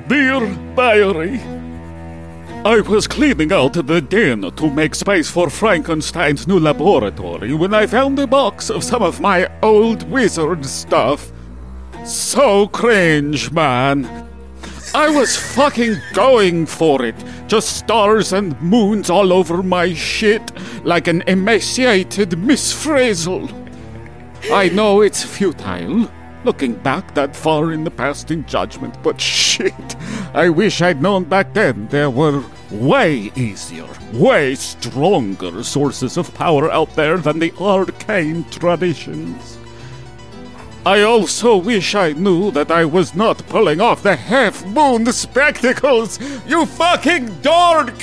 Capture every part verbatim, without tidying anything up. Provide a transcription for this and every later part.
Dear Diary, I was cleaning out the den to make space for Frankenstein's new laboratory when I found a box of some of my old wizard stuff. So cringe, man. I was fucking going for it. Just stars and moons all over my shit, like an emaciated Miss Frizzle. I know it's futile, looking back that far in the past in judgment, but shit, I wish I'd known back then there were way easier, way stronger sources of power out there than the arcane traditions. I also wish I knew that I was not pulling off the half-moon spectacles, you fucking dork!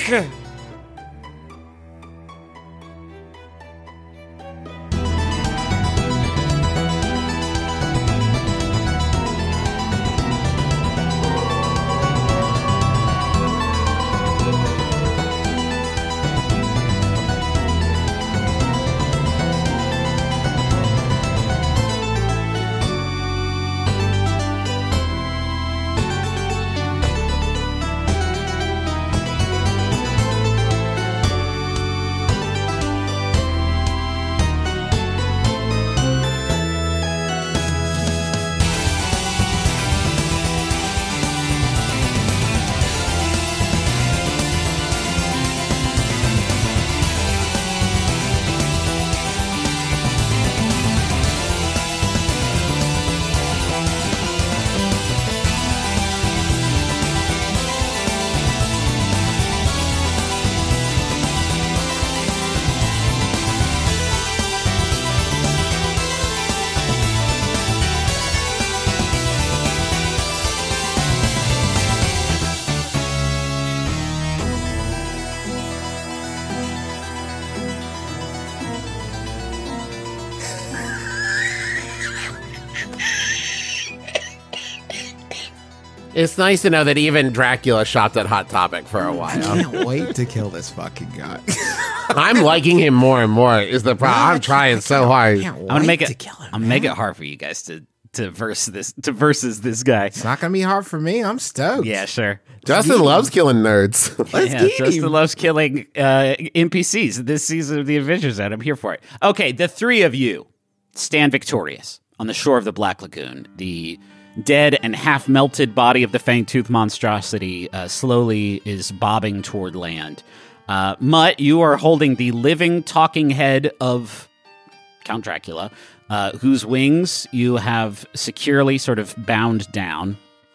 It's nice to know that even Dracula shot that Hot Topic for a while. I can't wait to kill this fucking guy. I'm liking him more and more. Is the problem? I'm trying so hard. I'm gonna make it. To kill him, I'm gonna make it hard for you guys to to verse this to versus this guy. It's not gonna be hard for me. I'm stoked. Yeah, sure. Justin loves killing nerds. Let's yeah, get Justin him. loves killing uh, N P Cs this season of the Avengers, and I'm here for it. Okay, the three of you stand victorious on the shore of the Black Lagoon. The dead and half-melted body of the fang-toothed monstrosity uh, slowly is bobbing toward land. Uh, Mutt, you are holding the living, talking head of Count Dracula, uh, whose wings you have securely sort of bound down.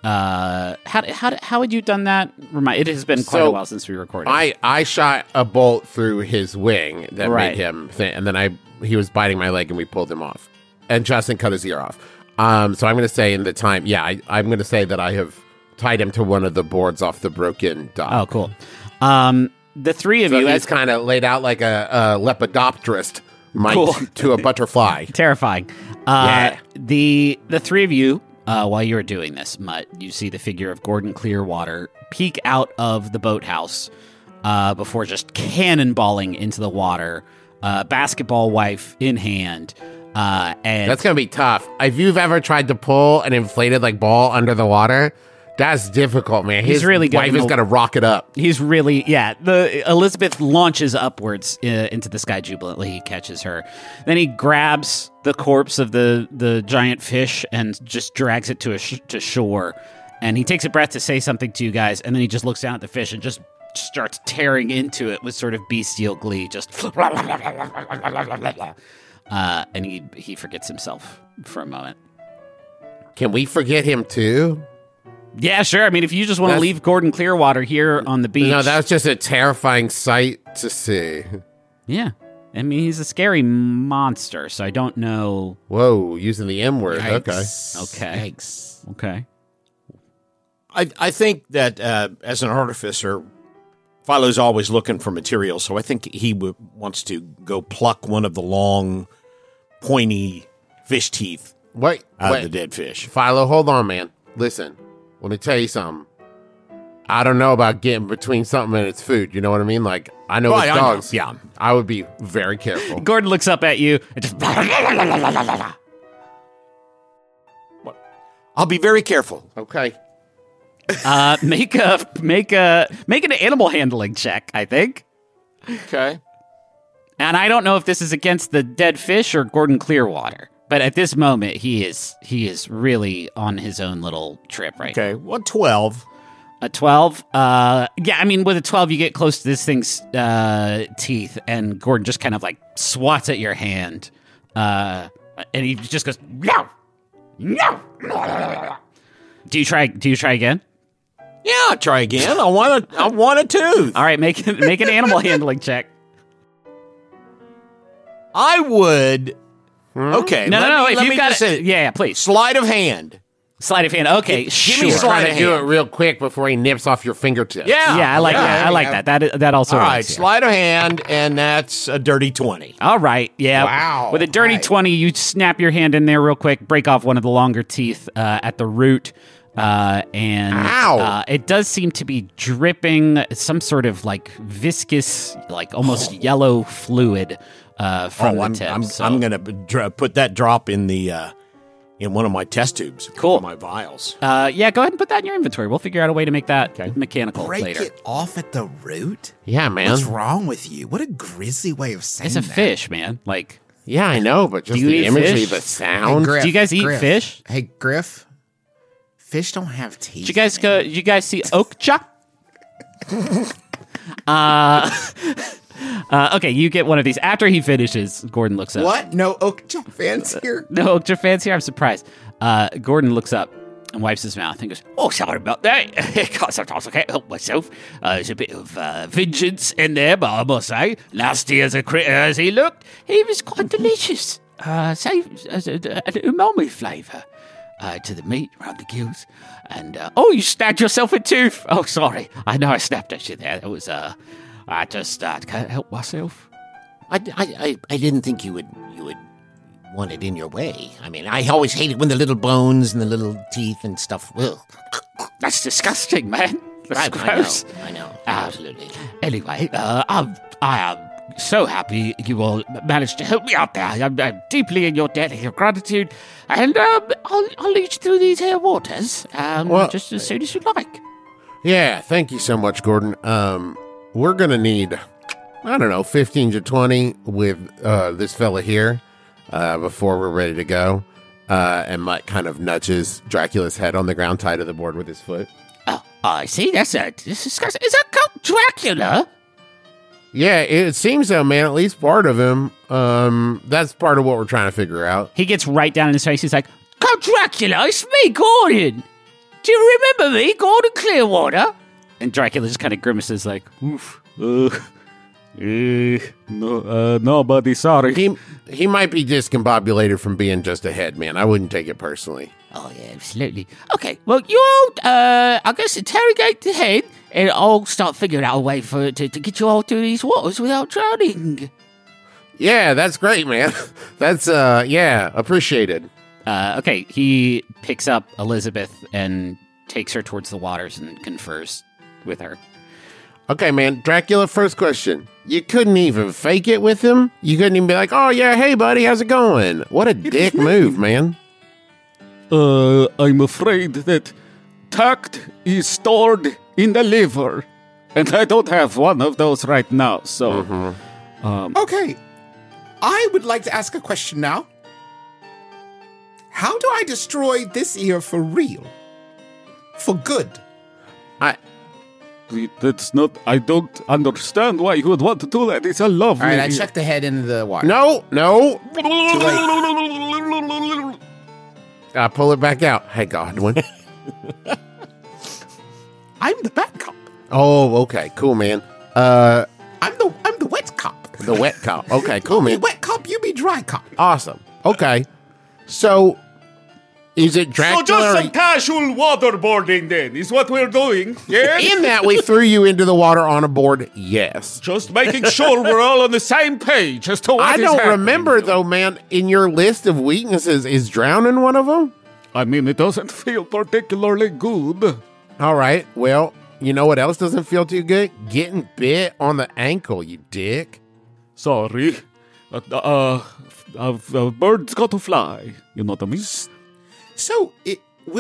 Uh, how how how had you done that? Remind, it has been quite So, a while since we recorded. I, I shot a bolt through his wing that Right. made him, th- and then I he was biting my leg and we pulled him off. And Justin cut his ear off. Um, so I'm going to say in the time, yeah, I, I'm going to say that I have tied him to one of the boards off the broken dock. Oh, cool. Um, the three of So you, he's as kind of laid out like a, a lepidopterist might Cool. to a butterfly. terrifying. Uh, Yeah. The the three of you, uh, while you are doing this, Mutt, you see the figure of Gordon Clearwater peek out of the boathouse uh, before just cannonballing into the water, uh, basketball wife in hand. Uh, and That's going to be tough. If you've ever tried to pull an inflated like ball under the water, that's difficult, man. He's His really good wife in has the- got to rock it up. He's really, yeah. The Elizabeth launches upwards uh, into the sky jubilantly. He catches her. Then he grabs the corpse of the, the giant fish and just drags it to a sh- to shore. And he takes a breath to say something to you guys, and then he just looks down at the fish and just starts tearing into it with sort of bestial glee. Just uh, and he he forgets himself for a moment. Can we forget him too? Yeah, sure. I mean, if you just want to That's- leave Gordon Clearwater here on the beach, No, that was just a terrifying sight to see. yeah. I mean, he's a scary monster, so I don't know. Whoa, using the M word. Okay. Okay. Yikes. Okay. I, I think that uh, as an artificer, Philo's always looking for materials, so I think he w- wants to go pluck one of the long, pointy fish teeth Wait, out wait. of the dead fish. Philo, hold on, man. Listen, let me tell you something. I don't know about getting between something and its food. You know what I mean? Like, I know Well, with I know, dogs. yeah. I would be very careful. Gordon looks up at you and just. I'll be very careful. Okay. Uh, make a make a make an animal handling check, I think. Okay. And I don't know if this is against the dead fish or Gordon Clearwater, but at this moment he is he is really on his own little trip right Okay. What twelve? A twelve? Uh, yeah, I mean, with a twelve, you get close to this thing's uh, teeth, and Gordon just kind of like swats at your hand. Uh, and he just goes, no! No! Do you try Do you try again? Yeah, I'll try again. I want a, I want a tooth. All right, make, make an animal handling check. I would. Okay. No, let no, no, me- if let you've me got just it. say- Yeah, yeah, please. Sleight of hand. Sleight of hand. Okay, Give sure. me a sleight Trying of to do it hand. real quick before he nips off your fingertips. Yeah. Yeah, I like Yeah, that. I there like you that. That is, that also All right, works, yeah. sleight of hand, and that's a dirty twenty. All right, yeah. Wow. With a dirty Right. twenty, you snap your hand in there real quick, break off one of the longer teeth uh, at the root, uh, and Ow. Uh, it does seem to be dripping some sort of like viscous, like almost yellow fluid uh, from oh, the I'm, tip. I'm, so- I'm going to dr- put that drop in the uh, in one of my test tubes. Cool. My vials. Uh, yeah, go ahead and put that in your inventory. We'll figure out a way to make that mechanical Break later. it off at the root? Yeah, man. What's wrong with you? What a grisly way of saying It's a that. fish, man. Like, Yeah, I know, but just Do you the eat imagery, fish? the Hey, sound. Griff, Do you guys eat Griff. fish? Hey, Griff. Fish don't have teeth. did you guys man. go? Did you guys see Okja? uh, uh, okay, you get one of these. After he finishes, Gordon looks up. What? No oak fans here? No, Okja fans here. I'm surprised. Uh, Gordon looks up and wipes his mouth and goes, "Oh, sorry about that. Sometimes I can't help myself. Uh, there's a bit of uh, vengeance in there, but I must say, nasty as a critter as he looked, he was quite delicious. Uh, say, as a, an umami flavour uh, to the meat around the gills. And uh, oh, you stabbed yourself a tooth. Oh, sorry. I know I snapped at you there. It was uh, I just uh, can't help myself. I, I, I, I didn't think you would you would want it in your way. I mean, I always hated when the little bones and the little teeth and stuff. Ugh. That's disgusting, man. That's I, I gross. know. I know. Ah. Absolutely. Anyway, uh, I'm, I am so happy you all managed to help me out there. I'm, I'm deeply in your debt of your gratitude, and um, I'll, I'll lead you through these here waters um, Well- just as soon as you like. Yeah, thank you so much, Gordon. Um, we're gonna need, I don't know, fifteen to twenty with uh, this fella here uh, before we're ready to go. Uh, and Mutt kind of nudges Dracula's head on the ground, tied to the board with his foot. Oh, I see. That's a this is disgusting. Is that Count Dracula? Yeah, it seems so, man. At least part of him. Um, that's part of what we're trying to figure out. He gets right down in his face. He's like, Count Dracula, it's me, Gordon. Do you remember me, Gordon Clearwater? And Dracula just kind of grimaces like, Oof. Uh, eh, no, uh, no, buddy, sorry. He he might be discombobulated from being just a head, man. I wouldn't take it personally. oh, yeah, absolutely. Okay, well, you all, uh, I guess, interrogate the head, and I'll start figuring out a way for to, to get you all through these waters without drowning. Yeah, that's great, man. That's uh, yeah, appreciated. Uh, okay, he picks up Elizabeth and takes her towards the waters and confers with her. Okay, man. Dracula, first question. You couldn't even fake it with him? You couldn't even be like, oh, yeah, hey, buddy, how's it going? What a dick move, man. Uh, I'm afraid that tact is stored in the liver, and I don't have one of those right now, so... Mm-hmm. Okay. I would like to ask a question now. How do I destroy this ear for real? For good? I That's not... I don't understand why you would want to do that. It's a lovely... All right, I checked the head into the water. No, no. late. I pull it back out. Hey, Godwin. I'm the bad cop. Oh, okay. Cool, man. Uh, I'm the I'm the wet cop. the wet cop. Okay, cool, You man. wet cop, you be dry cop. Awesome. Okay. So, is it So Dracula? just or- some casual waterboarding then, is what we're doing, yeah? in that we threw you into the water on a board? Yes. Just making sure we're all on the same page as to what I is don't happening. remember, though, man. In your list of weaknesses, is drowning one of them? I mean, it doesn't feel particularly good. All right. Well, you know what else doesn't feel too good? Getting bit on the ankle, you dick. Sorry. Uh, uh, uh, uh, birds got to fly. You know what I mean? So it will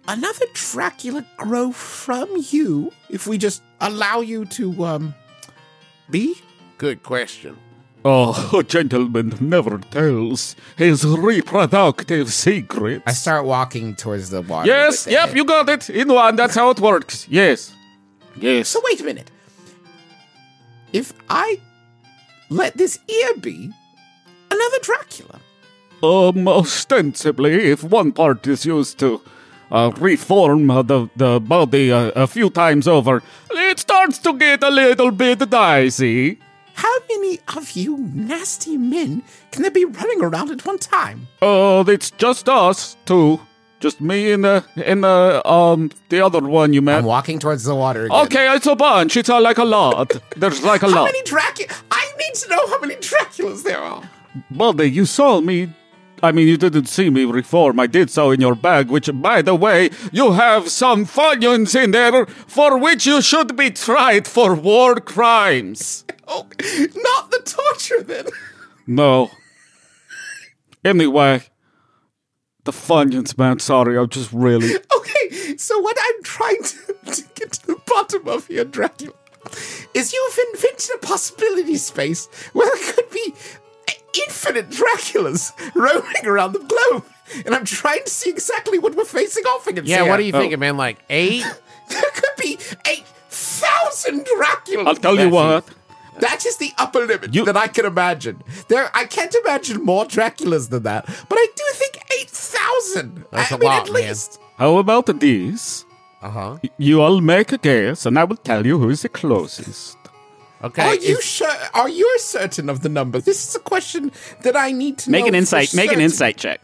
another Dracula grow from you if we just allow you to, um, be? Good question. Oh, a gentleman never tells his reproductive secrets. I start walking towards the water. Yes, with the yep, head. you got it. In one, that's how it works. Yes. Yes. So wait a minute. If I let this ear be another Dracula, Um, ostensibly, if one part is used to uh, reform uh, the, the body uh, a few times over, it starts to get a little bit dicey. how many of you nasty men can there be running around at one time? Oh, it's just us two. Just me and the, and the, um, the other one you met. I'm walking towards the water again. Okay, it's a bunch. It's uh, like a lot. There's like a How lot. many Dracula? I need to know how many Draculas there are. Buddy, you saw me. I mean, you didn't see me reform. I did so in your bag, which, by the way, you have some Funyuns in there for which you should be tried for war crimes. Oh, not the torture then. No. Anyway, the Funyuns, man. Sorry, I'm just really. Okay, so what I'm trying to, to get to the bottom of here, Dracula, is you've invented a possibility space where there could be infinite Draculas roaming around the globe. And I'm trying to see exactly what we're facing off against. Yeah, here. what are you thinking, man? Like eight? There could be eight thousand Draculas. I'll tell you what. That is the upper limit You- that I can imagine. There, I can't imagine more Draculas than that, but I do think eight thousand. That's I a mean, lot, at man. least. How about this? Uh-huh. You all make a guess, and I will tell you who is the closest. Okay. Are you is- sure? Are you certain of the number? This is a question that I need to Make know an for insight. Make an certain. insight check.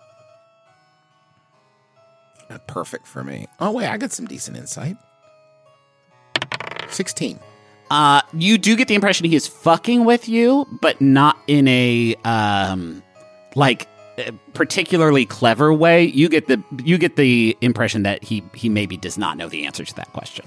Perfect for me. Oh wait, I got some decent insight. Sixteen. Uh, you do get the impression he is fucking with you, but not in a um, like uh, particularly clever way. You get the you get the impression that he he maybe does not know the answer to that question.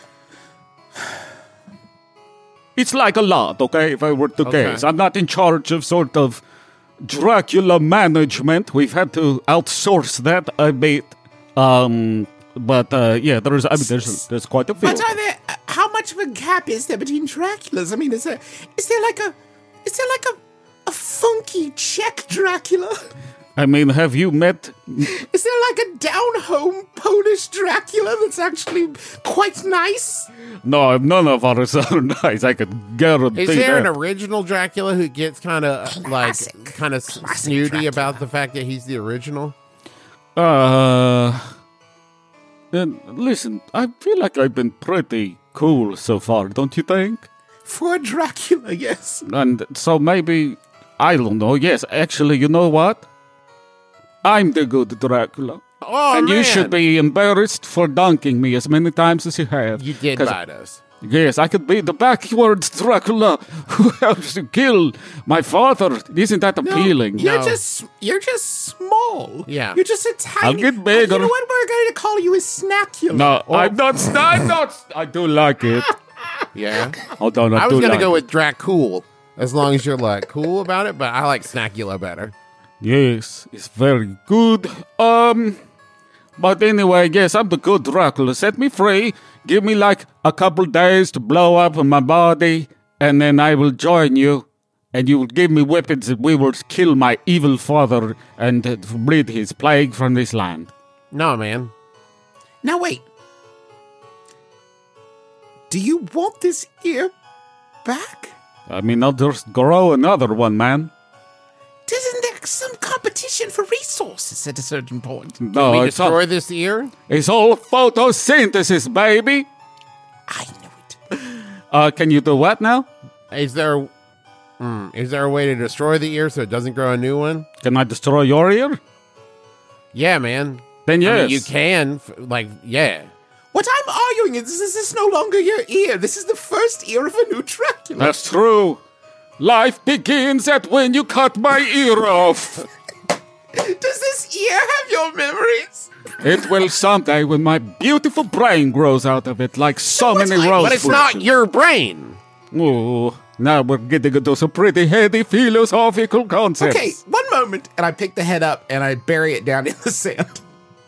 It's like a lot, okay, if I were to Okay. guess. I'm not in charge of sort of Dracula management. We've had to outsource that a bit. Um, but, uh, yeah, there's, I mean, there's, there's quite a few. But are there? Uh, how much of a gap is there between Draculas? I mean, is there? Is there like a? Is there like a? A funky Czech Dracula? I mean, have you met... Is there like a down-home Polish Dracula that's actually quite nice? No, none of ours are nice, I could guarantee Is there an that. original Dracula who gets kind of like Classic. kind of Classic snooty Dracula. about the fact that he's the original? Uh... Then, listen, I feel like I've been pretty cool so far, don't you think? For a Dracula, yes. And so maybe, I don't know, yes, actually, you know what? I'm the good Dracula. Oh, and you man. should be embarrassed for dunking me as many times as you have. You did 'Cause- bite us. Yes, I could be the backwards Dracula who helps to kill my father. Isn't that appealing? You're No. just you're just small. Yeah. You're just a tiny. I'll get bigger. You know what we're going to call you is Snackula. No, I'm not. I'm not. I do like it. Yeah. Hold on, I, I do was gonna like go it. with Dracul, as long as you're like cool about it, but I like Snackula better. Yes, it's very good. Um, but anyway, yes, I'm the good Dracula. Set me free. Give me like a couple days to blow up my body, and then I will join you. And you will give me weapons, and we will kill my evil father and uh, rid his plague from this land. No, man. Now wait. Do you want this ear back? I mean, I'll just grow another one, man. Isn't there some competition for resources at a certain point? No, we it's all, destroy this ear? it's all photosynthesis, baby. I knew it. Uh, can you do what now? Is there hmm, is there a way to destroy the ear so it doesn't grow a new one? Can I destroy your ear? Yeah, man. Then yes. I mean, you can. f- Like, yeah. What I'm arguing is this is no longer your ear. This is the first ear of a new Dracula. That's true. Life begins at when you cut my ear off. Does this ear have your memories? It will someday when my beautiful brain grows out of it like so what's many like- rose But it's bushes. not your brain. Oh, now we're getting into some pretty heady philosophical concepts. Okay, one moment, and I pick the head up and I bury it down in the sand.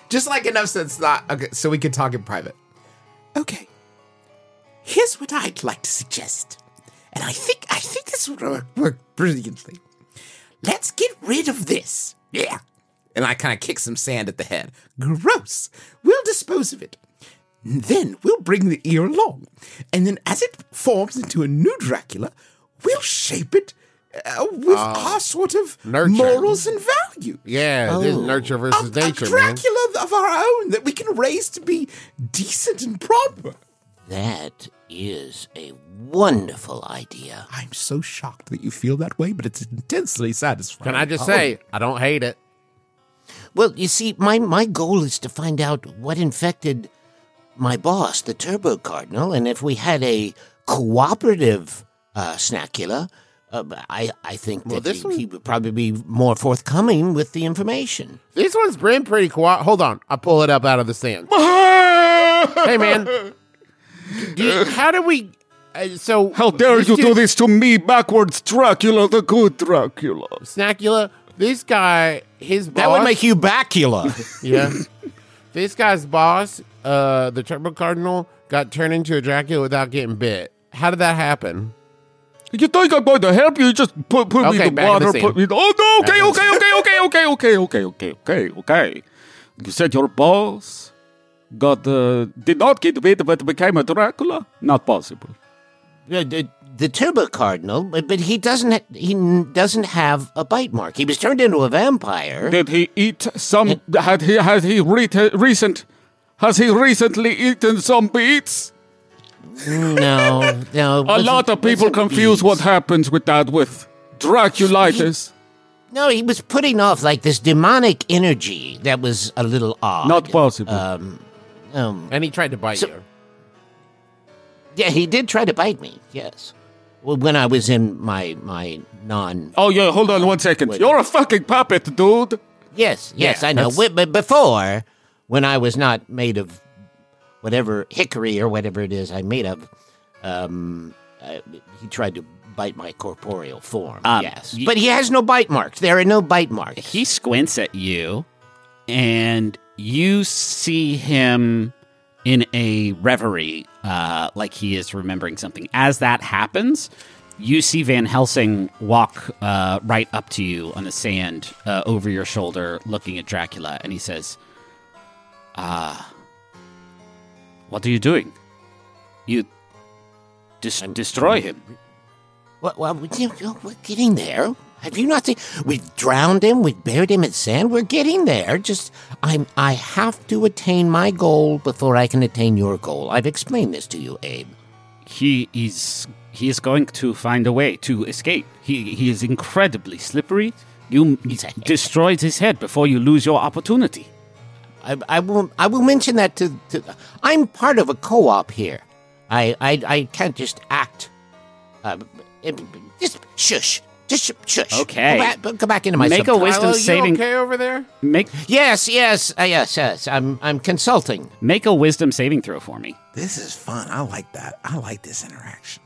Just like enough so it's not okay, so we can talk in private. Okay. Here's what I'd like to suggest. And I think I think this would work, work brilliantly. Let's get rid of this. Yeah. And I kind of kick some sand at the head. Gross. We'll dispose of it. Then we'll bring the ear along. And then as it forms into a new Dracula, we'll shape it uh, with uh, our sort of nurture. morals and value. Yeah, oh. This is nurture versus a, nature, a Dracula man. Of our own that we can raise to be decent and proper. That is a wonderful idea. I'm so shocked that you feel that way, but it's intensely satisfying. Can I just oh. say, I don't hate it. Well, you see, my, my goal is to find out what infected my boss, the Turbo Cardinal, and if we had a cooperative uh, Snackula, uh, I, I think well, that this he, one... he would probably be more forthcoming with the information. This one's been pretty quiet. Hold on. I'll pull it up out of the sand. Hey, man. Do you, how do we... Uh, so How dare you do this to me, backwards Dracula, the good Dracula. Snackula, this guy, his boss... That would make you Bacula. Yeah. This guy's boss, uh, the Turbo Cardinal, got turned into a Dracula without getting bit. How did that happen? You think I'm going to help you? Just put, put okay, me in the water. The put me. Oh no! Okay, okay, okay, okay, okay, okay, okay, okay, okay, okay. You said your boss got uh, did not get bit, but became a Dracula. Not possible. The, the, the Turbo Cardinal, but, but he doesn't ha- he doesn't have a bite mark. He was turned into a vampire. Did he eat some? It, had he had he re- recent? Has he recently eaten some beets? No, no. A lot of people confuse what happens with that with Draculitis. He, no, he was putting off like this demonic energy that was a little odd. Not possible. Um, um, and he tried to bite so, you. Yeah, he did try to bite me, yes. Well, when I was in my my non... Oh, yeah, hold on one second. Wait. You're a fucking puppet, dude. Yes, yes, yeah, I know. That's... But before, when I was not made of whatever hickory or whatever it is I'm made of, um, uh, he tried to bite my corporeal form, um, yes. Y- but he has no bite marks. There are no bite marks. He squints at you, and you see him in a reverie, uh, like he is remembering something. As that happens, you see Van Helsing walk uh, right up to you on the sand uh, over your shoulder, looking at Dracula, and he says, Ah, uh, what are you doing? You dis- destroy him. Well, well, we're getting there. Have you not seen? We've drowned him. We've buried him in sand. We're getting there. Just, I'm. I have to attain my goal before I can attain your goal. I've explained this to you, Abe. He is. He is going to find a way to escape. He he is incredibly slippery. You destroyed his head before you lose your opportunity. I, I will. I will mention that to, to. I'm part of a co-op here. I. I. I can't just act. Uh, just shush. Just shush. Okay. Go back, go back into my. Make a wisdom Hello, saving. You okay over there? Make. Yes. Yes. Uh, yes. Yes. I'm. I'm consulting. Make a wisdom saving throw for me. This is fun. I like that. I like this interaction.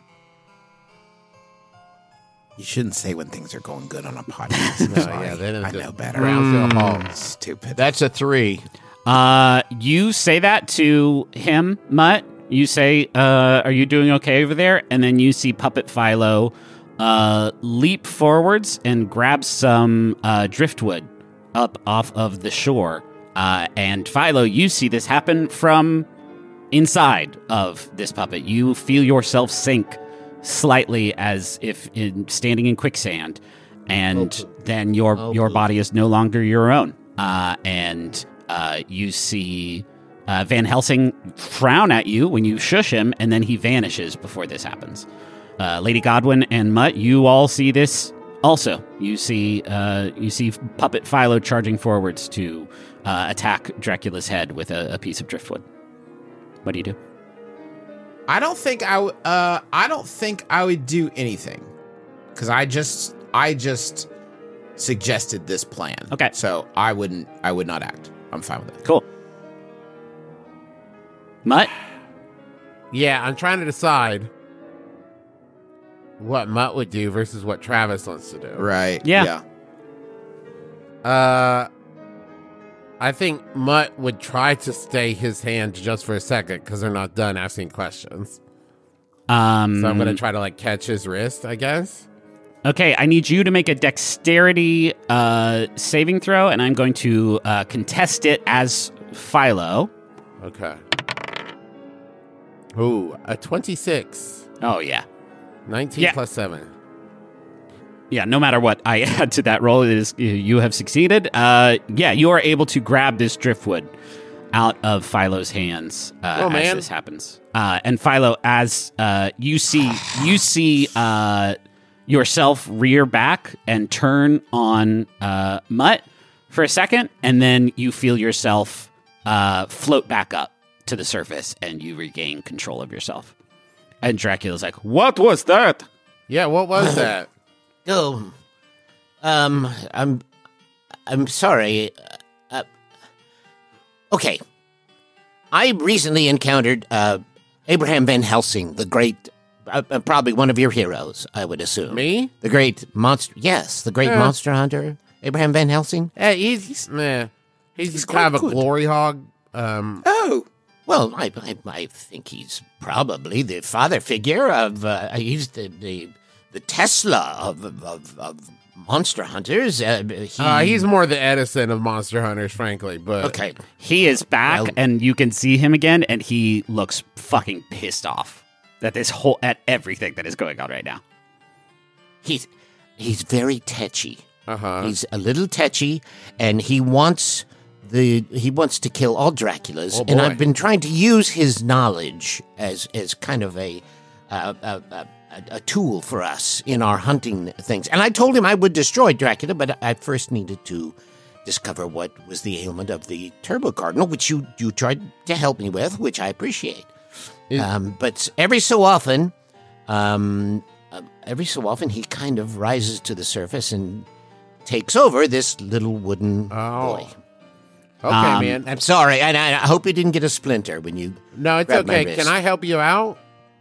You shouldn't say when things are going good on a podcast. I'm no, sorry. yeah, they I know better. Mm. Stupid. That's a three. Uh, you say that to him, Mutt. You say, uh, are you doing okay over there? And then you see Puppet Philo uh, leap forwards and grab some uh, driftwood up off of the shore. Uh, and Philo, you see this happen from inside of this puppet. You feel yourself sink slightly as if in standing in quicksand. And oh, then your oh, your body is no longer your own. Uh, and uh, you see uh, Van Helsing frown at you when you shush him, and then he vanishes before this happens. Uh, Lady Godwin and Mutt, you all see this also. You see uh, you see Puppet Philo charging forwards to uh, attack Dracula's head with a, a piece of driftwood. What do you do? I don't think I w- uh I don't think I would do anything, because I just I just suggested this plan. Okay, so I wouldn't I would not act. I'm fine with it. Cool. Mutt? Yeah, I'm trying to decide what Mutt would do versus what Travis wants to do. Right. Yeah. yeah. Uh, I think Mutt would try to stay his hand just for a second because they're not done asking questions. Um, So I'm going to try to like catch his wrist, I guess. Okay, I need you to make a dexterity uh, saving throw, and I'm going to uh, contest it as Philo. Okay. Ooh, a twenty-six. Oh, yeah. nineteen Yeah. plus seven. Yeah, no matter what I add to that roll, it is you have succeeded. Uh, yeah, you are able to grab this driftwood out of Philo's hands uh, Oh, as man. this happens. Uh, and Philo, as uh, you see, you see uh, yourself rear back and turn on uh, Mutt for a second, and then you feel yourself uh, float back up to the surface, and you regain control of yourself. And Dracula's like, What was that? Yeah, what was that? Oh, um, I'm, I'm sorry. Uh, okay, I recently encountered uh, Abraham Van Helsing, the great, uh, uh, probably one of your heroes, I would assume. Me? The great monster. Yes, the great Yeah. monster hunter, Abraham Van Helsing. Eh, he's, he's, meh. He's, He's kind of quite a good. glory hog. Um, Oh, Well, I, I, I think he's probably the father figure of. Uh, he's the, the the Tesla of of, of monster hunters. Uh, he, uh, he's more the Edison of Monster Hunters, frankly. But okay. he is back, Well- and you can see him again, and he looks fucking pissed off at this whole at everything that is going on right now. He's he's very tetchy. uh huh. He's a little tetchy, and he wants the he wants to kill all Draculas. Oh, and boy. I've been trying to use his knowledge as as kind of a uh, a, a, a tool for us in our hunting things. And I told him I would destroy Dracula, but I first needed to discover what was the ailment of the Turbo Cardinal, which you you tried to help me with, which I appreciate. Is- um, but every so often, um, uh, every so often, he kind of rises to the surface and takes over this little wooden Oh. boy. Okay, Um, man. I'm sorry, and I, I hope you didn't get a splinter when you. No, it's grab my okay. wrist. Can I help you out?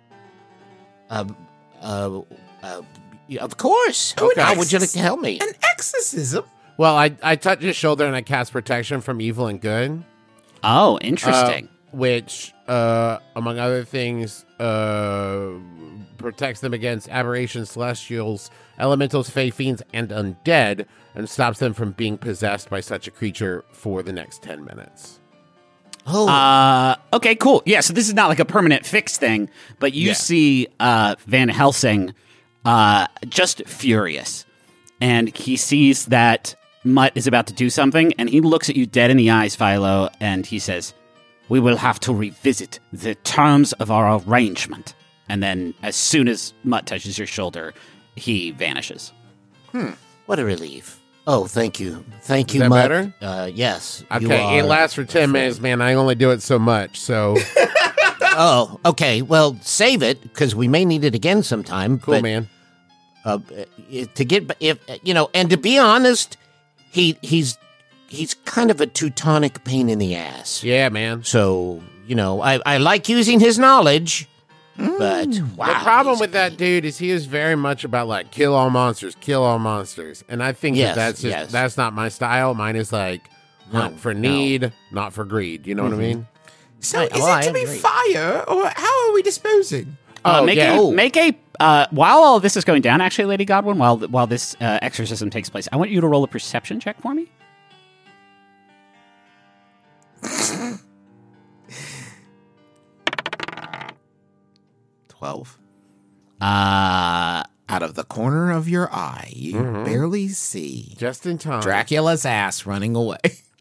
Um, uh, uh, yeah, of course. Okay. How would you like to help me? an exorcism? Well, I, I touch his shoulder and I cast protection from evil and good. Oh, interesting. Uh, which, uh, among other things, uh, protects them against aberrations, celestials, elementals, fey fiends, and undead, and stops them from being possessed by such a creature for the next ten minutes. Oh, Uh, okay, cool. Yeah, so this is not like a permanent fix thing, but you Yeah. see uh, Van Helsing uh, just furious. And he sees that Mutt is about to do something, and he looks at you dead in the eyes, Philo, and he says, "We will have to revisit the terms of our arrangement." And then as soon as Mutt touches your shoulder, he vanishes. what a relief. Oh, thank you. Thank you, that Mutt. better? Uh, yes. you Okay, it are- lasts for ten minutes, man. I only do it so much, so Oh, okay. Well, save it, because we may need it again sometime. cool, but, man. Uh, to get, if you know, and to be honest, he he's he's kind of a Teutonic pain in the ass. Yeah, man. So you know, I I like using his knowledge, but wow. The problem he's- with that dude is he is very much about like kill all monsters, kill all monsters, and I think Yes, that that's just yes. that's not my style. Mine is like not No, for no. need, not for greed. You know what I mean? So Right, is well, it to I be agree. fire, or how are we disposing? Uh, Oh, make yeah. a Oh. make a uh, while all of this is going down. Actually, Lady Godwin, while while this uh, exorcism takes place, I want you to roll a perception check for me. Twelve. Uh, Out of the corner of your eye, you Mm-hmm. barely see Just in time. Dracula's ass running away,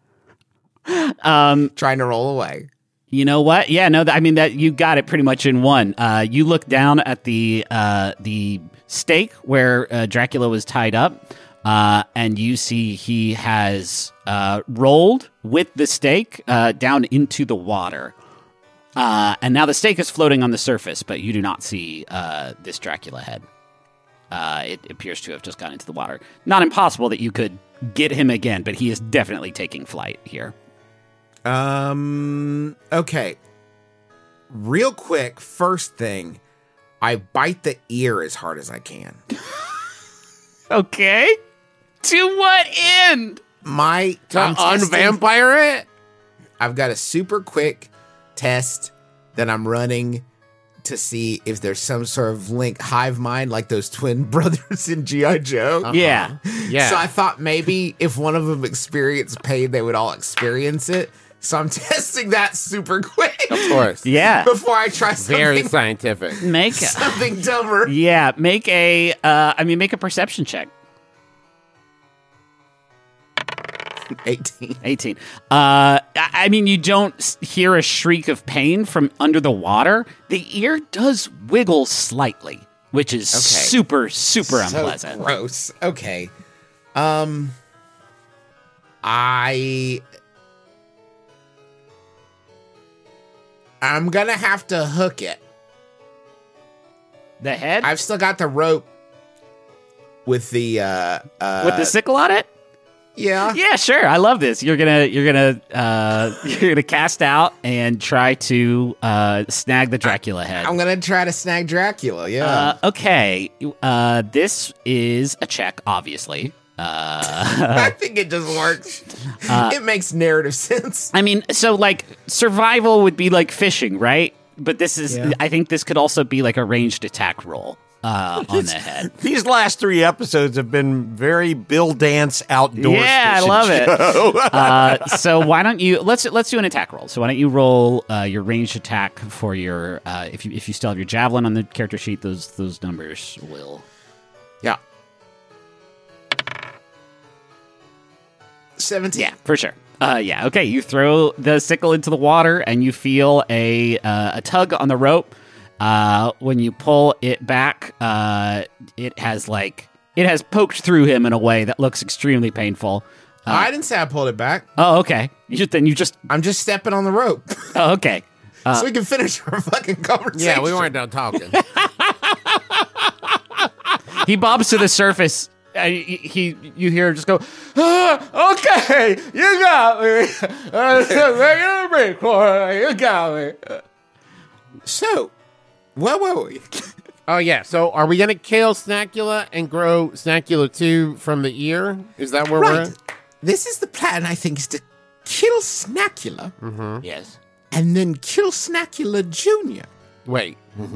um, trying to roll away. you know what? Yeah, no, th- I mean that you got it pretty much in one. Uh, you look down at the uh, the stake where uh, Dracula was tied up, uh, and you see he has uh, rolled with the stake uh, down into the water. Uh, and now the stake is floating on the surface, but you do not see uh, this Dracula head. Uh, it appears to have just gone into the water. Not impossible that you could get him again, but he is definitely taking flight here. Um. Okay. Real quick, first thing, I bite the ear as hard as I can. Okay. To what end? my To I'm testing- unvampire it? I've got a super quick test that I'm running to see if there's some sort of link, hive mind, like those twin brothers in G I. Joe. Yeah. Yeah. So I thought maybe if one of them experienced pain, they would all experience it. So I'm testing that super quick. Of course. Yeah. Before I try something, Very scientific. Make a, something dumber. yeah, make a uh I mean make a perception check. eighteen. eighteen. Uh, I I mean, you don't s- hear a shriek of pain from under the water. The ear does wiggle slightly, which is Okay. super, super So unpleasant. gross. Okay. Um, I. I'm gonna have to hook it. The head I've still got the rope with the uh, uh with the sickle on it. yeah. Yeah, sure. I love this. You're gonna, you're gonna, uh, you're gonna cast out and try to uh, snag the Dracula head. I'm gonna try to snag Dracula. Yeah. Uh, okay, uh, this is a check, obviously. Uh, I think it just works. it makes narrative sense. I mean, so like survival would be like fishing, right? But this is, Yeah. I think this could also be like a ranged attack roll uh, on the head. These last three episodes have been very Bill Dance outdoors. Yeah, I fishing love it. show. uh, so why don't you let's let's do an attack roll. So why don't you roll uh, your ranged attack for your uh, if you if you still have your javelin on the character sheet, those those numbers will. Yeah. seventeen. Yeah, for sure. Uh, yeah, okay. You throw the sickle into the water, and you feel a uh, a tug on the rope. Uh, when you pull it back, uh, it has like it has poked through him in a way that looks extremely painful. Uh, I didn't say I pulled it back. oh, okay. You just, then you just. I'm just stepping on the rope Oh, okay. so we can finish our fucking conversation. Yeah, we weren't done talking. He bobs to the surface. Uh, he, he, you hear him just go. Ah, okay, you got me. Uh, regular break, you got me. So, where were we? Oh, yeah. So are we going to kill Snackula and grow Snackula two from the ear? Is that where we're Right. at? This is the plan, I think, is to kill Snackula Yes. and then kill Snackula Junior Wait.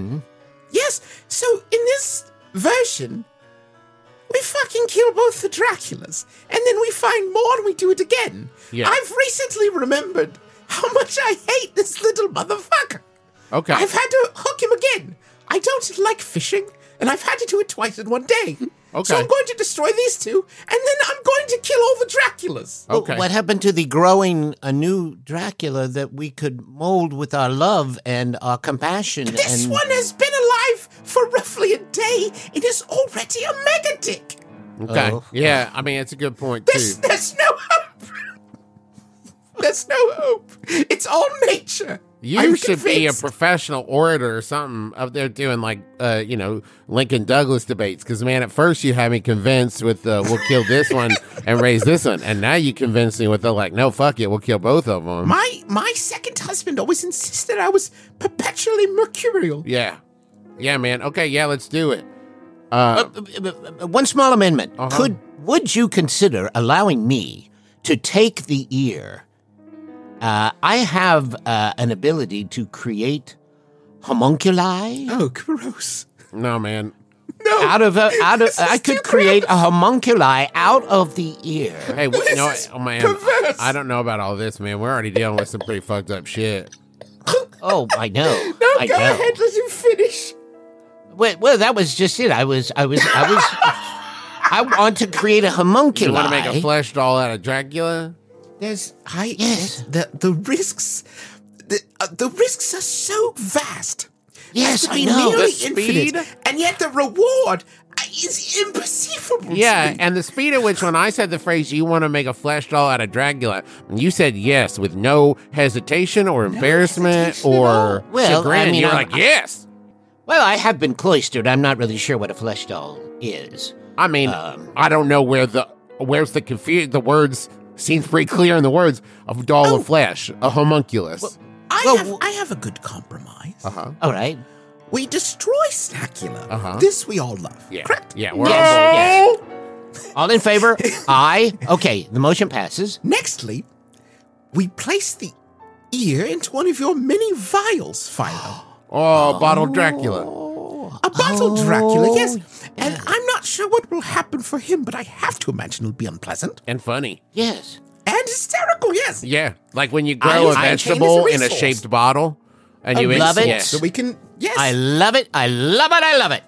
Yes, so in this version, we fucking kill both the Draculas, and then we find more and we do it again. Yeah. I've recently remembered how much I hate this little motherfucker. Okay. I've had to hook him again. I don't like fishing, and I've had to do it twice in one day. Okay. So I'm going to destroy these two, and then I'm going to kill all the Draculas. Okay. What happened to the growing a new Dracula that we could mold with our love and our compassion? This and one has been alive for roughly a day. It is already a mega dick. Okay. Oh. Yeah, I mean, it's a good point, There's, too. there's no hope. There's no hope. It's all nature. You I'm should be a convinced. professional orator or something up there doing, like, uh, you know, Lincoln Douglas debates. Because, man, at first you had me convinced with, uh, we'll kill this one and raise this one. And now you convince me with the, like, no, fuck it, we'll kill both of them. My my second husband always insisted I was perpetually mercurial. Yeah. Yeah, man. Okay, yeah, let's do it. Uh, uh, uh, one small amendment. Uh-huh. Could would you consider allowing me to take the ear? Uh, I have uh, an ability to create homunculi Oh, gross. No, man. No. out of a, out of. This is I too could create gross. a homunculi out of the ear. Hey, what, you know This what? is Oh, man. perverse. I don't know about all this, man. We're already dealing with some pretty fucked up shit. Oh, I know. No, I go know. ahead. Let him finish. Well, well, that was just it. I was, I was, I was. I want to create a homunculi. You want to make a flesh doll out of Dracula? There's I Yes. the the risks the uh, the risks are so vast. Yes, As to I be know. nearly The speed? infinite, and yet the reward uh, is imperceivable. to Yeah, me. and the speed at which when I said the phrase, you want to make a flesh doll out of Dracula, you said yes with no hesitation or embarrassment hesitation at or all. Well, chagrin. I mean, You're I'm- like, yes. Well, I have been cloistered. I'm not really sure what a flesh doll is. I mean, Um, I don't know where the where's the confusion. The words seems pretty clear in the words of doll Oh. of flesh, a homunculus. I well, have w- I have a good compromise. Uh huh. All right. We destroy Snackula. Uh-huh. This we all love. Yeah. Correct? Yeah. We're Yes, on board. yes. All in favor? Aye. Okay, the motion passes. Nextly, we place the ear into one of your many vials, Philo. Oh, bottled Dracula. A bottle Dracula, yes. And I'm not sure what will happen for him, but I have to imagine it'll be unpleasant. And funny. Yes. And hysterical, yes. Yeah, like when you grow I- a I vegetable obtain in a as a resource. shaped bottle, and you I love it. Yeah. So we can, yes. I love it. I love it. I love it.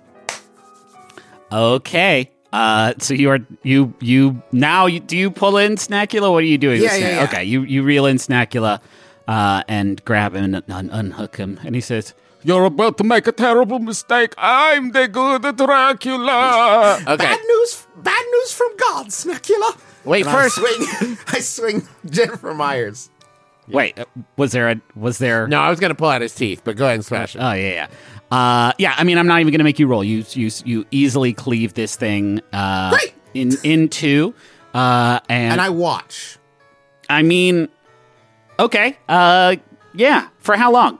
Okay. Uh, so you are you you now you, do you pull in Snackula? What are you doing? with Yeah, yeah, Snack- yeah. Okay, you you reel in Snackula, uh, and grab him and un- unhook him, and he says, "You're about to make a terrible mistake. I'm the good Dracula." Okay. Bad news, bad news from God, Snackula. Wait, And first. I swing, I swing Jennifer Myers. Wait, uh, was there a was there? No, I was going to pull out his teeth, but go ahead and smash it. Oh yeah, yeah. Uh, yeah, I mean, I'm not even going to make you roll. You you you easily cleave this thing uh, Great. in in two, uh, and, And I watch. I mean, okay, uh, yeah. For how long?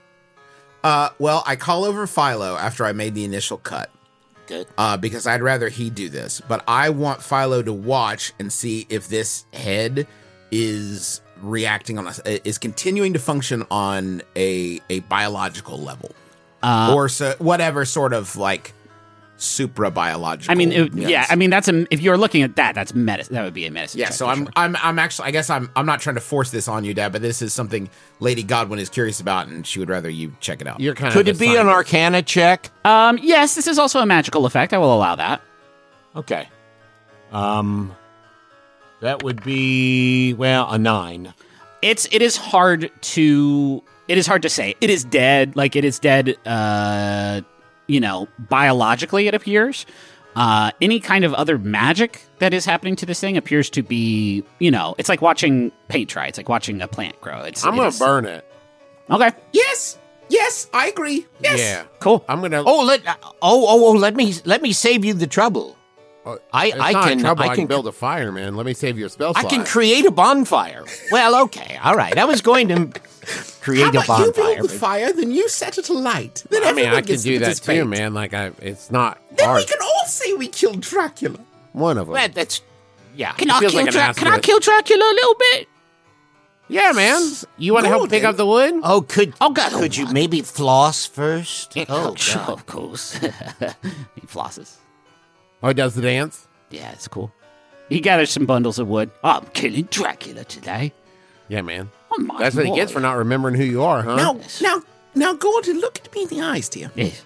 Uh, well, I call over Philo after I made the initial cut. Good. Uh, because I'd rather he do this. But I want Philo to watch and see if this head is reacting on us, is continuing to function on a a biological level. Uh, or so, whatever sort of like supra biological. I mean, it, yeah. I mean, that's a. If you're looking at that, that's medicine. That would be a medicine. Yeah, check so for I'm sure. I'm I'm actually I guess I'm I'm not trying to force this on you, Dad, but this is something Lady Godwin is curious about, and she would rather you check it out. You're kind Could of it be an Arcana check? Um, yes, this is also a magical effect. I will allow that. Okay. Um, that would be well a nine. It's it is hard to it is hard to say. It is dead. Like it is dead. Uh, you know, biologically, it appears. Uh, any kind of other magic that is happening to this thing appears to be, you know, it's like watching paint dry. It's like watching a plant grow. It's I'm it going is- to burn it. Okay, Yes, yes, I agree. Yes. Yeah. cool. I'm going to. Oh, let oh oh oh let me let me save you the trouble. I It's I not can trouble. I I can can build a fire, man. Let me save your spell I slot. can create a bonfire. Well, okay, all right. I was going to create How a about you bonfire. build the but- fire, then you set it alight. Then I mean, everyone I can gets to do that participate. too, man. Like, I, it's not Then hard. we can all say we killed Dracula. One of them. Well, that's yeah. Can He I feels kill like an Dra- ass Can I with it. kill Dracula a little bit? Yeah, man. You want to help pick Golden. up the wood? Oh, could Oh, God, could you maybe floss first? Oh, sure, God. of course. He flosses. Oh, he does the dance? Yeah, it's cool. He gathers some bundles of wood. I'm killing Dracula today. Yeah, man. Oh my That's what he gets lord. for not remembering who you are, huh? Now, now, now, Gordon, look at me in the eyes, dear. Yes.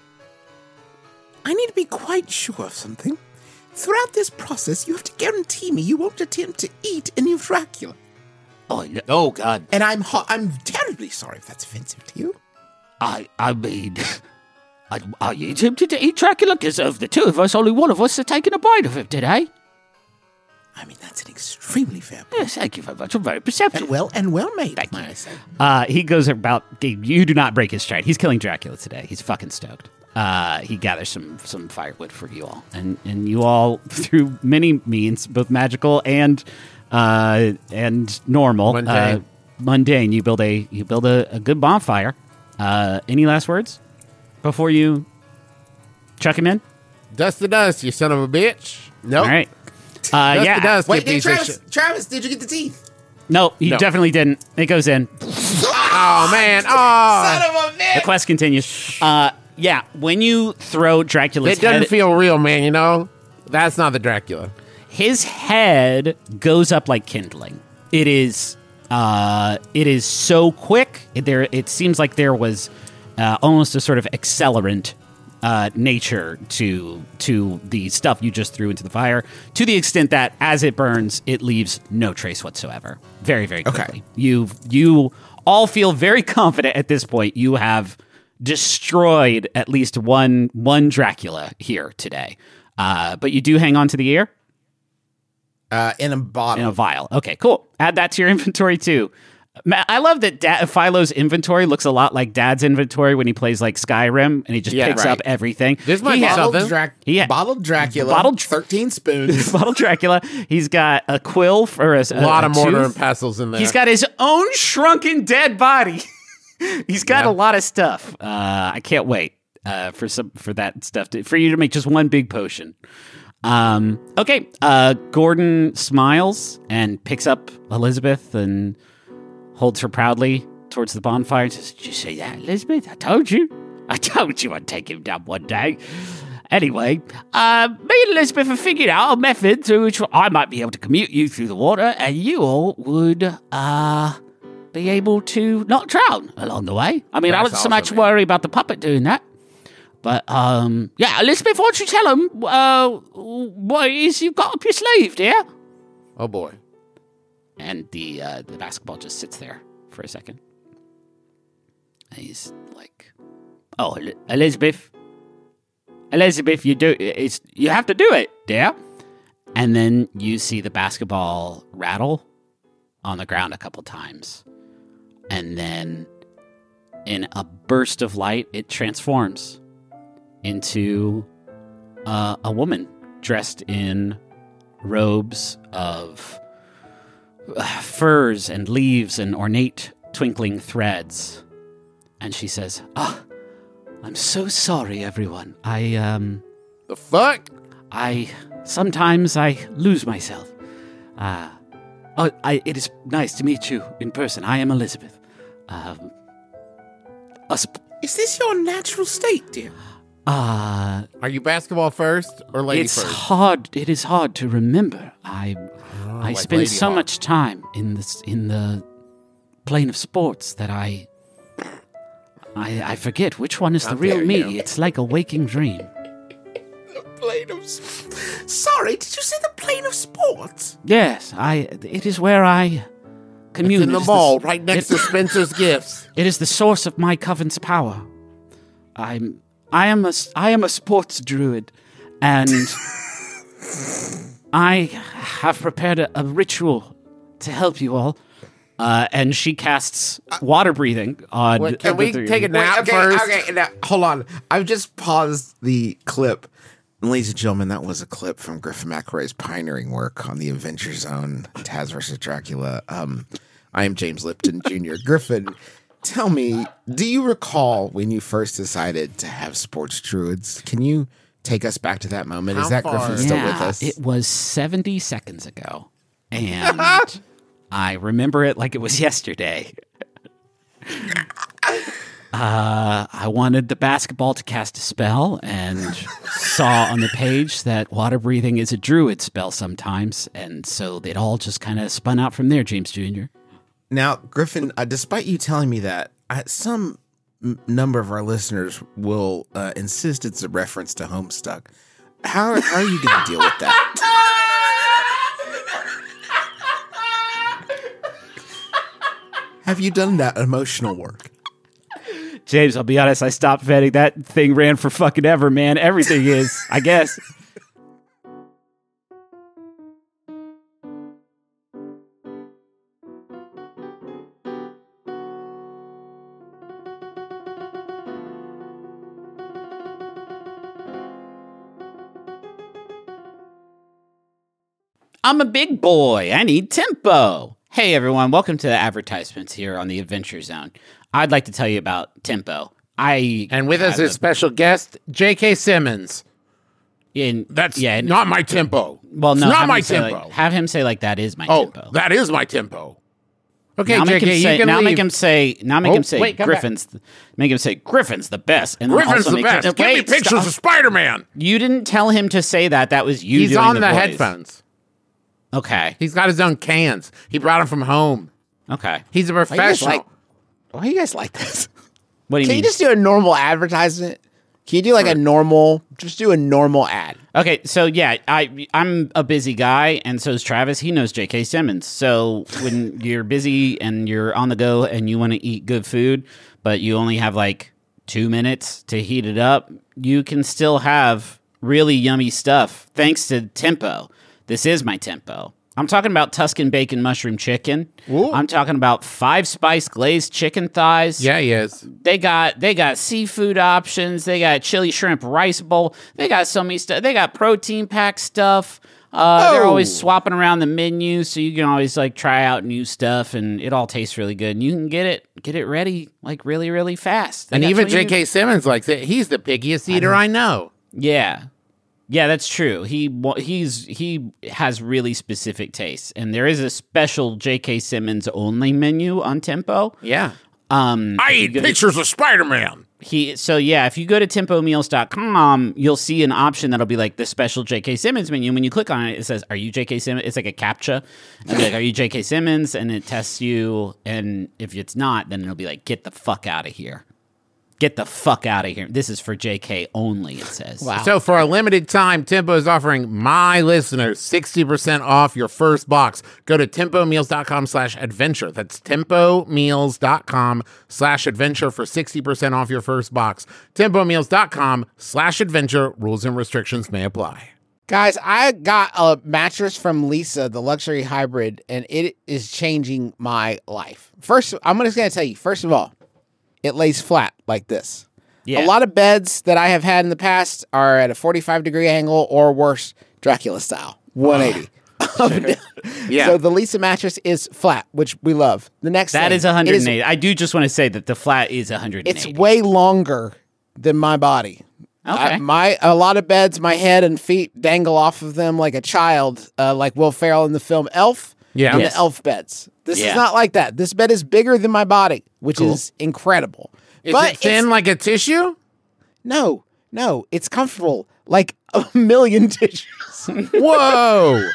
I need to be quite sure of something. Throughout this process, you have to guarantee me you won't attempt to eat any of Dracula. Oh, no, Oh, God. And I'm ho- I'm terribly sorry if that's offensive to you. I, I mean, are, are you tempted to eat Dracula? Because of the two of us, only one of us has taken a bite of him today. I mean, that's an extremely fair point. Yes, thank you very much. I'm very perceptive. And well, and well made, Thank might you. I say. Uh, he goes about. You do not break his stride. He's killing Dracula today. He's fucking stoked. Uh, he gathers some some firewood for you all, and and you all through many means, both magical and uh, and normal, Mundane. Uh, mundane. You build a you build a, a good bonfire. Uh, any last words before you chuck him in? Dust to dust, you son of a bitch. Nope. All right. Uh, Dust yeah. to dust, Wait, you did piece of Travis, shit. Travis, did you get the teeth? No, you No. definitely didn't. It goes in. Oh, man. Oh. Son of a The bitch! quest continues. Uh, yeah, when you throw Dracula's It doesn't head, feel real, man, you know? That's not the Dracula. his head goes up like kindling. It is, uh, it is so quick. It, there, it seems like there was uh, almost a sort of accelerant uh, nature to to the stuff you just threw into the fire. To the extent that as it burns, it leaves no trace whatsoever. Very, very Okay. quickly. You you all feel very confident at this point. You have destroyed at least one one Dracula here today. Uh, but you do hang on to the ear Uh, in a bottle. in a vial. Okay, cool. Add that to your inventory too. Ma- I love that da- Philo's inventory looks a lot like Dad's inventory when he plays like Skyrim, and he just Yeah, picks right. up everything. This might He be has- something. Bottled, Drac- Yeah. bottled Dracula. Bottled- thirteen spoons. Bottle Dracula. He's got a quill for a, A lot of mortar tooth. and pestles in there. He's got his own shrunken dead body. He's got Yeah. a lot of stuff. Uh, I can't wait uh, for some for that stuff to, for you to make just one big potion. Um, okay, uh, Gordon smiles and picks up Elizabeth and holds her proudly towards the bonfire and says, "Did you see that, Elizabeth? I told you. I told you I'd take him down one day." Anyway, uh, me and Elizabeth have figured out a method through which I might be able to commute you through the water, and you all would, uh, be able to not drown along the way. I mean, That's I wouldn't so awesome, much man. worry about the puppet doing that. But, um, yeah, Elizabeth, why don't you tell him, uh, what it is you've got up your sleeve, dear? Oh boy. And the, uh, the basketball just sits there for a second. And he's like, "Oh, El- Elizabeth, Elizabeth, you do, it's, you have to do it, dear." And then you see the basketball rattle on the ground a couple times. And then in a burst of light, it transforms into uh, a woman dressed in robes of uh, furs and leaves and ornate twinkling threads. And she says, "Ah, I'm so sorry, everyone. I, um, The fuck? I, sometimes I lose myself. Uh, oh, I, it is nice to meet you in person. I am Elizabeth. Um, a sp- Is this your natural state, dear? uh, Are you basketball first or lady it's first? hard. It is hard to remember. I, I like spend Lady so Hawk. much time in this in the plane of sports that I, I, I forget which one is How the real dare me. you. It's like a waking dream. The plane of... sp- Sorry, did you say the plane of sports? Yes, I. It is where I commune. It's in It the is mall, s- right next it- to Spencer's Gifts. It is the source of my coven's power. I'm I am a s- I am a sports druid, and I have prepared a, a ritual to help you all. Uh, and she casts water breathing on. Wait, can the we three of take you. a nap okay, first? okay, now, hold on. I've just paused the clip. And ladies and gentlemen, that was a clip from Griffin McElroy's pioneering work on the Adventure Zone, Taz versus Dracula. Um, I am James Lipton Junior Griffin, tell me, do you recall when you first decided to have sports druids? Can you take us back to that moment? How Is that far? Griffin still with Yeah, us? it was seventy seconds ago, and I remember it like it was yesterday. Uh, I wanted the basketball to cast a spell and saw on the page that water breathing is a druid spell sometimes. And so it all just kind of spun out from there, James Junior Now, Griffin, uh, despite you telling me that, I, some m- number of our listeners will uh, insist it's a reference to Homestuck. How, how are you going to deal with that? Have you done that emotional work? James, I'll be honest, I stopped vetting. That thing ran for fucking ever, man. Everything is, I guess. I'm a big boy. I need tempo. Hey, everyone. Welcome to the advertisements here on the Adventure Zone. I'd like to tell you about tempo. I And with us have is special guest J K. Simmons. a- in, That's yeah, not my tempo. well, no, it's not have my him say, tempo. Like, have him say like that is my oh, tempo. that is my tempo. Okay, now J make K, him say, you can now leave. make him say now make Oh, him say wait, come back. Griffin's th- make him say Griffin's the best. And then Griffin's also the make best. Him, Give me wait, pictures stop. of Spider-Man. You didn't tell him to say that. That was you. He's doing on the, the voice. headphones. Okay. He's got his own cans. He brought them from home. Okay. He's a Why you guys professional. like, why you guys like this? What do you Can mean? you just do a normal advertisement? Can you do like a normal, just do a normal ad? Okay, so yeah, I I'm a busy guy, and so is Travis. He knows J K. Simmons. So when you're busy and you're on the go and you want to eat good food, but you only have like two minutes to heat it up, you can still have really yummy stuff thanks to Tempo. This is my Tempo. I'm talking about Tuscan bacon mushroom chicken. Ooh. I'm talking about five spice glazed chicken thighs. Yeah, he is. They got they got seafood options. They got chili shrimp rice bowl. They got so many stuff. They got protein pack stuff. Uh, They're Oh. always swapping around the menu, so you can always like try out new stuff, and it all tastes really good. And you can get it get it ready like really really fast. They And got even twenty J K. Simmons likes it. He's the pickiest eater I know. Yeah, Yeah, that's true. He wa- he's he has really specific tastes, and there is a special J K. Simmons only menu on Tempo. Yeah. Um, I if you eat go to- pictures of Spider-Man. He so yeah, if you go to tempo meals dot com, you'll see an option that'll be like the special J K. Simmons menu. And when you click on it, it says, "Are you J K. Simmons?" It's like a CAPTCHA, and like, "Are you J K. Simmons?" And it tests you, and if it's not, then it'll be like, "Get the fuck out of here." Get the fuck out of here. This is for J K only, it says. Wow. So for a limited time, Tempo is offering my listeners sixty percent off your first box. Go to tempo meals dot com slash adventure. That's tempo meals dot com slash adventure for sixty percent off your first box. tempo meals dot com slash adventure. Rules and restrictions may apply. Guys, I got a mattress from Lisa, the luxury hybrid, and it is changing my life. First, I'm just going to tell you, first of all, it lays flat like this. Yeah. A lot of beds that I have had in the past are at a forty-five degree angle or worse, Dracula style, one eighty. Yeah. So the Lisa mattress is flat, which we love. The next That thing, is one it eighty. I do just want to say that the flat is one eighty. It's way longer than my body. Okay. I, my a lot of beds, my head and feet dangle off of them like a child, uh, like Will Ferrell in the film Elf. Yeah. in Yes. the Elf beds. This Yeah. is not like that. This bed is bigger than my body, which is incredible. Is but it thin it's- like a tissue? No, no, it's comfortable like a million tissues. Whoa.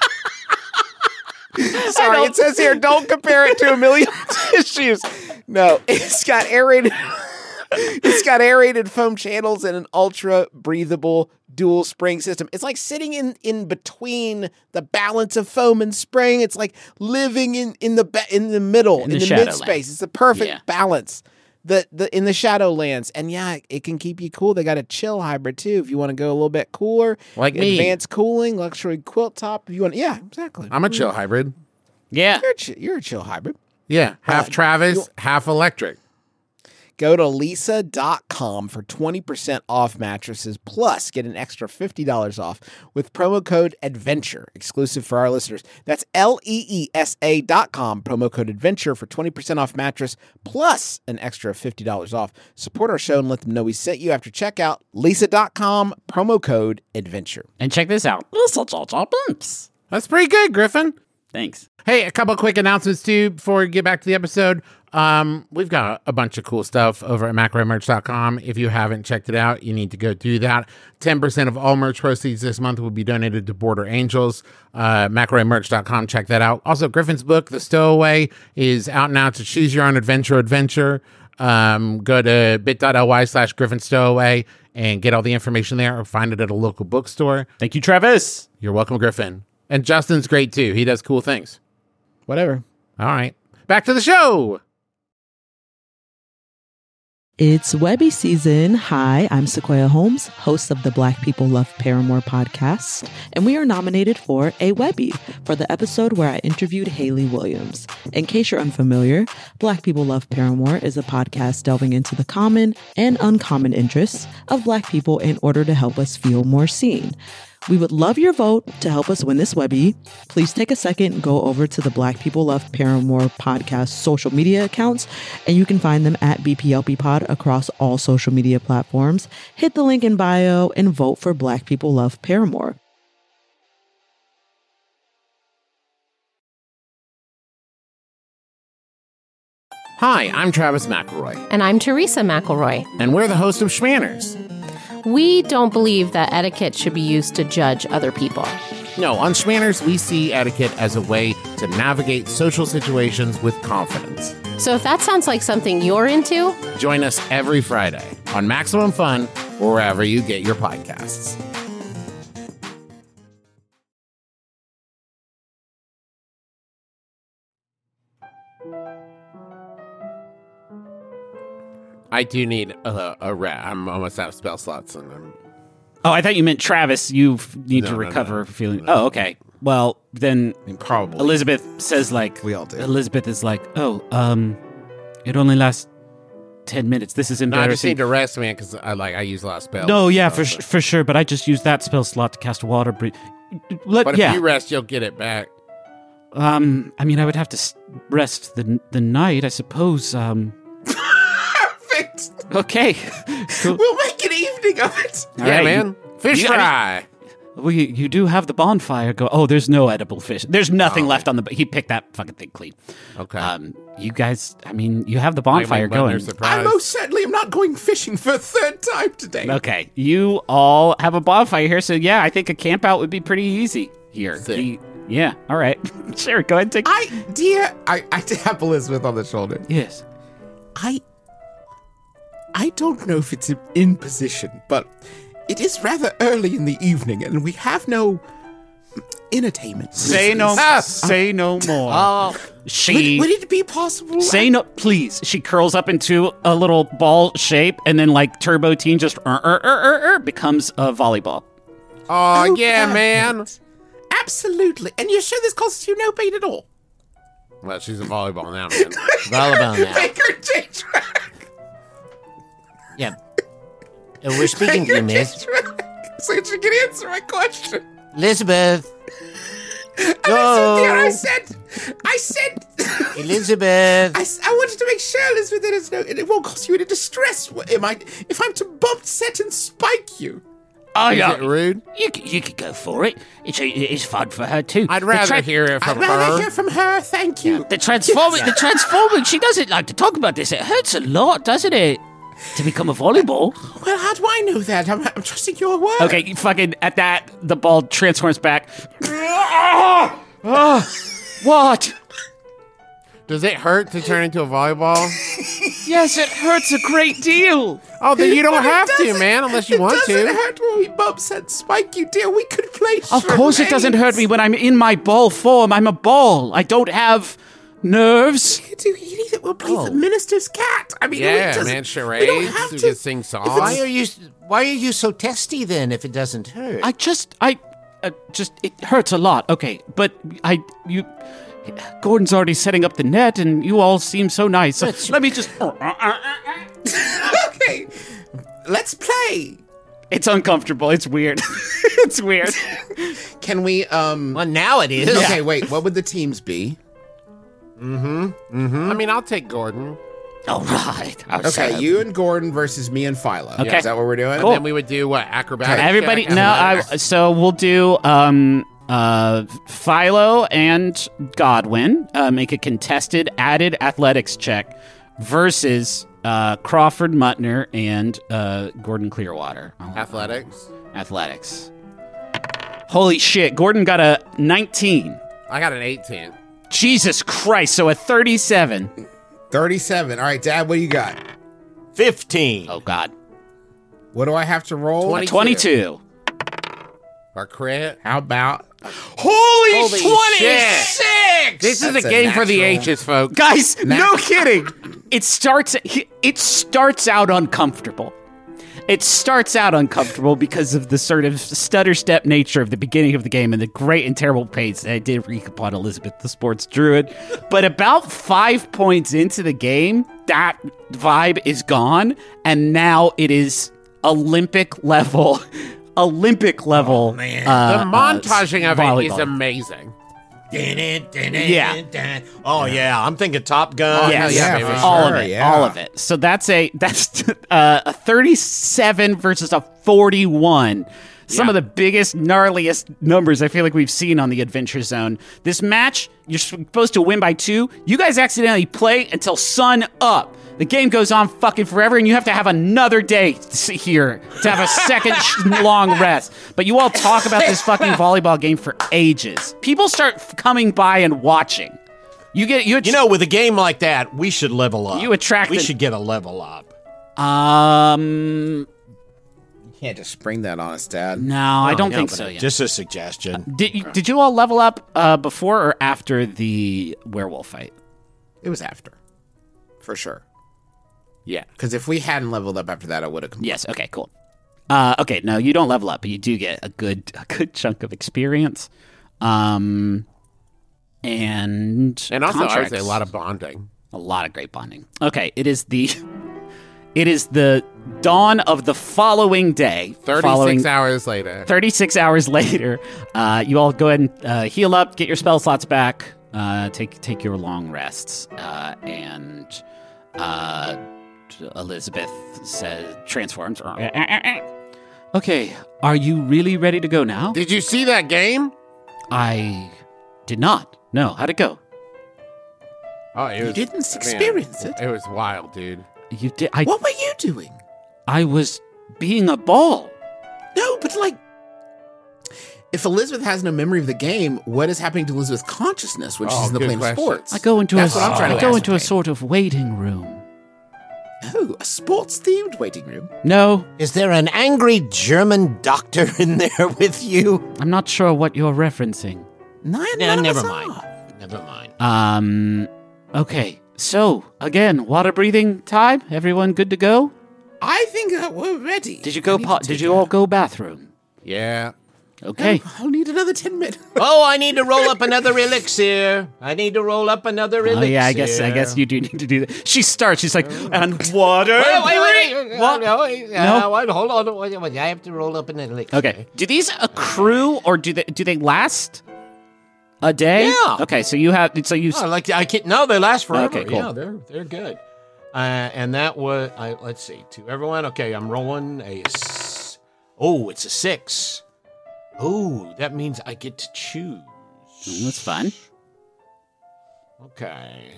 Sorry, it says here, don't compare it to a million tissues. No, it's got aerated. It's got aerated foam channels and an ultra breathable dual spring system. It's like sitting in, in between the balance of foam and spring. It's like living in, in the ba- in the middle, in, the the, Shadowlands. mid space. It's the perfect Yeah. balance. The the in the Shadowlands, and yeah, it can keep you cool. They got a chill hybrid too. If you want to go a little bit cooler, Like me. advanced cooling, luxury quilt top. If you want, yeah, exactly. I'm a chill hybrid. Yeah. You're a, chi- you're a chill hybrid. Yeah. Half Uh, Travis, you- half electric. Go to lisa dot com for twenty percent off mattresses, plus get an extra fifty dollars off with promo code ADVENTURE, exclusive for our listeners. That's L E E S A dot com, promo code ADVENTURE for twenty percent off mattress, plus an extra fifty dollars off. Support our show and let them know we sent you after checkout. lisa dot com, promo code ADVENTURE. And check this out. That's pretty good, Griffin. Thanks. Hey, a couple quick announcements too before we get back to the episode. Um, we've got a bunch of cool stuff over at macro merch dot com. If you haven't checked it out, you need to go do that. ten percent of all merch proceeds this month will be donated to Border Angels. Uh, macro merch dot com, check that out. Also, Griffin's book, The Stowaway, is out now to choose your own adventure adventure. Um, go to bit.ly slash Griffin Stowaway and get all the information there, or find it at a local bookstore. Thank you, Travis. You're welcome, Griffin. And Justin's great too. He does cool things. Whatever. All right. Back to the show. It's Webby season. Hi, I'm Sequoia Holmes, host of the Black People Love Paramore podcast, and we are nominated for a Webby for the episode where I interviewed Hayley Williams. In case you're unfamiliar, Black People Love Paramore is a podcast delving into the common and uncommon interests of Black people in order to help us feel more seen. We would love your vote to help us win this Webby. Please take a second and go over to the Black People Love Paramore podcast social media accounts, and you can find them at B P L P Pod across all social media platforms. Hit the link in bio and vote for Black People Love Paramore. Hi, I'm Travis McElroy, And I'm Teresa McElroy. and we're the host of Schmanners. We don't believe that etiquette should be used to judge other people. No, on Schmanners, we see etiquette as a way to navigate social situations with confidence. So if that sounds like something you're into, Join us every Friday on Maximum Fun or wherever you get your podcasts. I do need a, a rat. I'm almost out of spell slots, and I'm Oh, I thought you meant Travis. You f- need No, to no, recover no. feeling. No. Oh, okay. Well, then probably. Elizabeth says like We all do. Elizabeth is like, oh, um, it only lasts ten minutes. This is No, I just embarrassing. need to rest, man, because I like I use a lot of spells. No, yeah, and for stuff, sh- for sure. But I just used that spell slot to cast water breathe. Let, But if yeah. you rest, you'll get it back. um, I mean, I would have to s- rest the the night, I suppose. Um, Perfect. okay. Cool. We'll make an evening of it. All yeah, right, man. Fish you- I mean- fry. we you do have the bonfire go. Oh, there's no edible fish. There's nothing Oh. left on the. He picked that fucking thing clean. Okay. Um, you guys, I mean, you have the bonfire Wait, wait, going. they're I surprised. most certainly am not going fishing for a third time today. Okay, you all have a bonfire here, so yeah, I think a camp out would be pretty easy here. Sick. The- yeah, all right, sure. Go ahead, and take. I, dear, I, I tap Elizabeth on the shoulder. yes. I, I don't know if it's in position, but it is rather early in the evening, and we have no entertainment. Say no. say no more. Oh, she. Would, would it be possible? Say no, please. She curls up into a little ball shape, and then like Turbo Teen just er, er, er, er, er, becomes a volleyball. Oh, Oh, yeah, perfect. man. Absolutely. And you're sure this costs you no pain at all? Well, she's a volleyball now, man. volleyball now. Make her change track. Yeah. Uh, we're speaking to you, Make her miss. change track so that she can answer my question. Elizabeth. Elizabeth, Go. dear, I said, I said, Elizabeth. I, s- I wanted to make sure, Elizabeth, that it's no, it won't cause you any distress. Am I, if I'm to bump, set, and spike you? Oh Is it rude? You c- you could go for it. It's it's fun for her too. I'd rather tra- hear it I'd from rather her. hear from her. Thank you. the transforming. The transforming. She doesn't like to talk about this. It hurts a lot, doesn't it? To become a volleyball. Well, how do I know that? I'm, I'm trusting your word. Okay, you fucking at that the ball transforms back. Ah! Ah! What? Does it hurt to turn into a volleyball? Yes, it hurts a great deal. Oh, then you don't But it have to, doesn't- man, unless you it want doesn't to. hurt when we bump, set, spike you, dear. We could play. Of course, it doesn't hurt me when I'm in my ball form. I'm a ball. I don't have nerves. Do you need it? We'll play the minister's cat. I mean, it Yeah, doesn't- man, We charades. don't have We to can sing songs. Why are you why are you so testy then if it doesn't hurt? I just, I, uh, just, it hurts a lot. Okay, but I, you, Gordon's already setting up the net, and you all seem so nice. So That's- let me just. Okay, let's play. It's uncomfortable. It's weird. It's weird. Can we? Um. well, now it is. Okay, wait. What would the teams be? I mean, I'll take Gordon. All right. Okay, you and Gordon versus me and Philo. Okay. Is that what we're doing? Cool. Then we would do what? Acrobatic. Everybody, check, no. I, athletics. so we'll do um, uh, Philo and Godwin uh, make a contested added athletics check versus uh, Crawford Muttner and uh, Gordon Clearwater. Athletics. Athletics. Holy shit! Gordon got a nineteen. I got an eighteen. Jesus Christ! So a thirty-seven. Thirty-seven. All right, Dad. What do you got? Fifteen. Oh God. What do I have to roll? Twenty. Twenty-two. Our crit. How about? Holy, Holy twenty-six! This is That's a a game for the natural. H's, folks. Guys, no Nat- kidding. It starts it starts out uncomfortable. It starts out uncomfortable because of the sort of stutter step nature of the beginning of the game and the great and terrible pace that I did wreak upon Elizabeth, the sports druid. But about five points into the game, that vibe is gone, and now it is Olympic level, Olympic level. man. uh, The montaging uh, of it is volleyball. amazing. Yeah. Oh yeah, I'm thinking Top Gun. Yes. yeah, baby. for all sure, of it, yeah. all of it. So that's a that's uh, a thirty-seven versus a forty-one. Some Yeah. of the biggest, gnarliest numbers I feel like we've seen on the Adventure Zone. This match, you're supposed to win by two. You guys accidentally play until sun up. The game goes on fucking forever, and you have to have another day to sit here to have a second sh- long rest. But you all talk about this fucking volleyball game for ages. People start f- coming by and watching. You get you. You know, with a game like that, we should level up. You attract We the- should get a level up. Um, You can't just spring that on us, Dad. no, I don't No, think but so yet. Just a suggestion. Did you, did you all level up uh, before or after the werewolf fight? It was after, for sure. Yeah. Because if we hadn't leveled up after that, I would have. Yes. Okay. Cool. Uh, okay. No, you don't level up, but you do get a good a good chunk of experience. Um, and And also, I would contracts. say a lot of bonding. a lot of great bonding. Okay, it is the it is the dawn of the following day. thirty-six following- hours later. thirty-six hours later, uh, you all go ahead and uh, heal up, get your spell slots back, uh, take take your long rests, uh, and uh, Elizabeth says transforms. Okay, are you really ready to go now? Did you see that game? I did not. No, how'd it go? Oh, it You didn't experience it. It was wild, dude. You did. I. What were you doing? I was being a ball. No, but like, if Elizabeth has no memory of the game, what is happening to Elizabeth's consciousness when Oh, she's in the good plane of question. sports? I go into That's a. what I'm trying to I go into a ascertain. sort of waiting room. Oh, a sports-themed waiting room. No, Is there an angry German doctor in there with you? I'm not sure what you're referencing. None, No, none of never us mind. are. Never mind. Um. Okay. So again, water breathing time. Everyone good to go? I think uh, we're ready. Did you I go? need Po- to did take you a- all go bathroom? Yeah. Okay. Oh, I'll need another ten minutes. Oh, I need to roll up another elixir. I need to roll up another elixir. Oh yeah, I guess I guess you do need to do that. She starts. She's like, and water. Wait, wait, wait, wait. What? No, wait, uh, No? wait, hold on. Wait, wait, I have to roll up an elixir. Okay. Do these accrue or do they do they last a day? Yeah. Okay. So you have. So you. Oh, like I can no, they last forever. Okay, cool. Yeah, they're they're good. Uh, and that was I, let's see to everyone. Okay, I'm rolling a. s- Oh, it's a six. Oh, that means I get to choose. Mm, that's fun. Okay.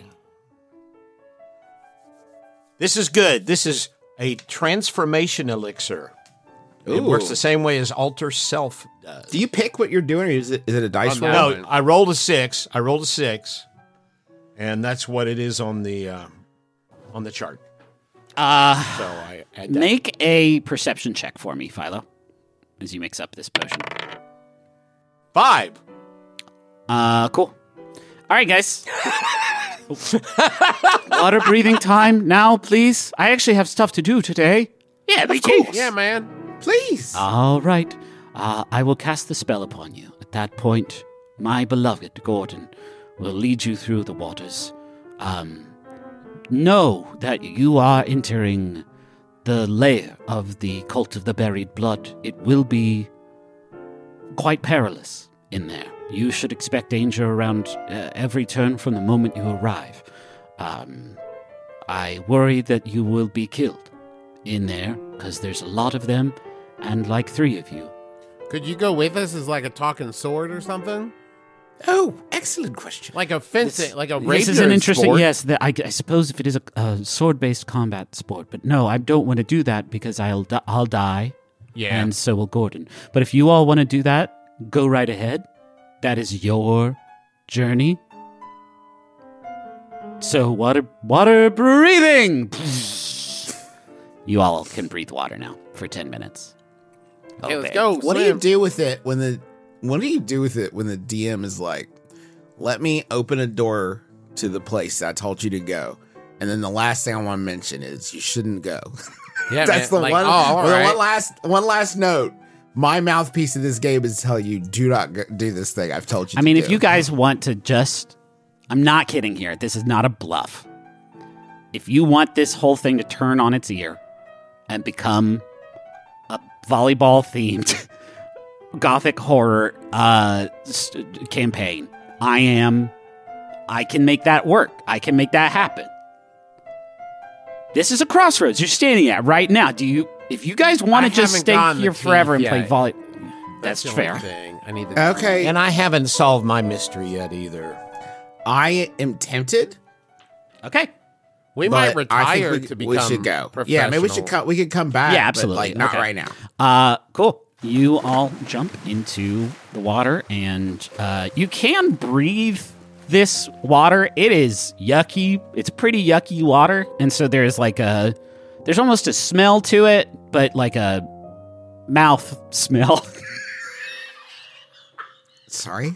This is good. This is a transformation elixir. It works the same way as alter self does. Do you pick what you're doing, or is it is it a dice Oh, roll? No, I rolled a six. I rolled a six, and that's what it is on the uh, on the chart. Uh, So I add that. make a perception check for me, Philo, as you mix up this potion. Five. Uh, cool. All right, guys. Water breathing time now, please. I actually have stuff to do today. Yeah, me too. Yeah, man. Please. All right. Uh, I will cast the spell upon you. At that point, my beloved Gordon will lead you through the waters. Um, know that you are entering the lair of the cult of the buried blood. It will be quite perilous in there. You should expect danger around uh, every turn from the moment you arrive. Um, I worry that you will be killed in there because there's a lot of them and like three of you. Could you go with us as like a talking sword or something? Oh, excellent question. Like a fencing, like a rapier This is an interesting, sport? yes, the, I, I suppose if it is a, a sword-based combat sport, but no, I don't want to do that because I'll, di- I'll die, Yeah. and so will Gordon. But if you all want to do that, go right ahead. That is your journey. So water, water breathing. You all can breathe water now for ten minutes. Okay, let's Obey. go. What do you Slim. do with it when the what do you do with it when the D M is like, let me open a door to the place I told you to go, and then the last thing I want to mention is you shouldn't go. Yeah, That's man. the Like, one. Oh, all the right. one last one last note. My mouthpiece of this game is to tell you, do not go, do this thing I've told you. I to mean, do. if you guys want to just, I'm not kidding here. This is not a bluff. If you want this whole thing to turn on its ear and become a volleyball themed gothic horror uh, s- campaign, I am, I can make that work. I can make that happen. This is a crossroads you're standing at right now. Do you, if you guys want I to just haven't stay gotten the here forever and teeth play yet. volley, that's, the only fair. thing. I need the okay, And I haven't solved my mystery yet either. I am tempted. Okay. We but might I think retire we, to become we should go. Yeah, maybe we should professional. come. We could come back. Yeah, but, absolutely. like, not Okay. right now. Uh, cool. You all jump into the water, and uh, you can breathe this water. It is yucky. It's pretty yucky water, and so there's like a, there's almost a smell to it, but like a mouth smell. Sorry.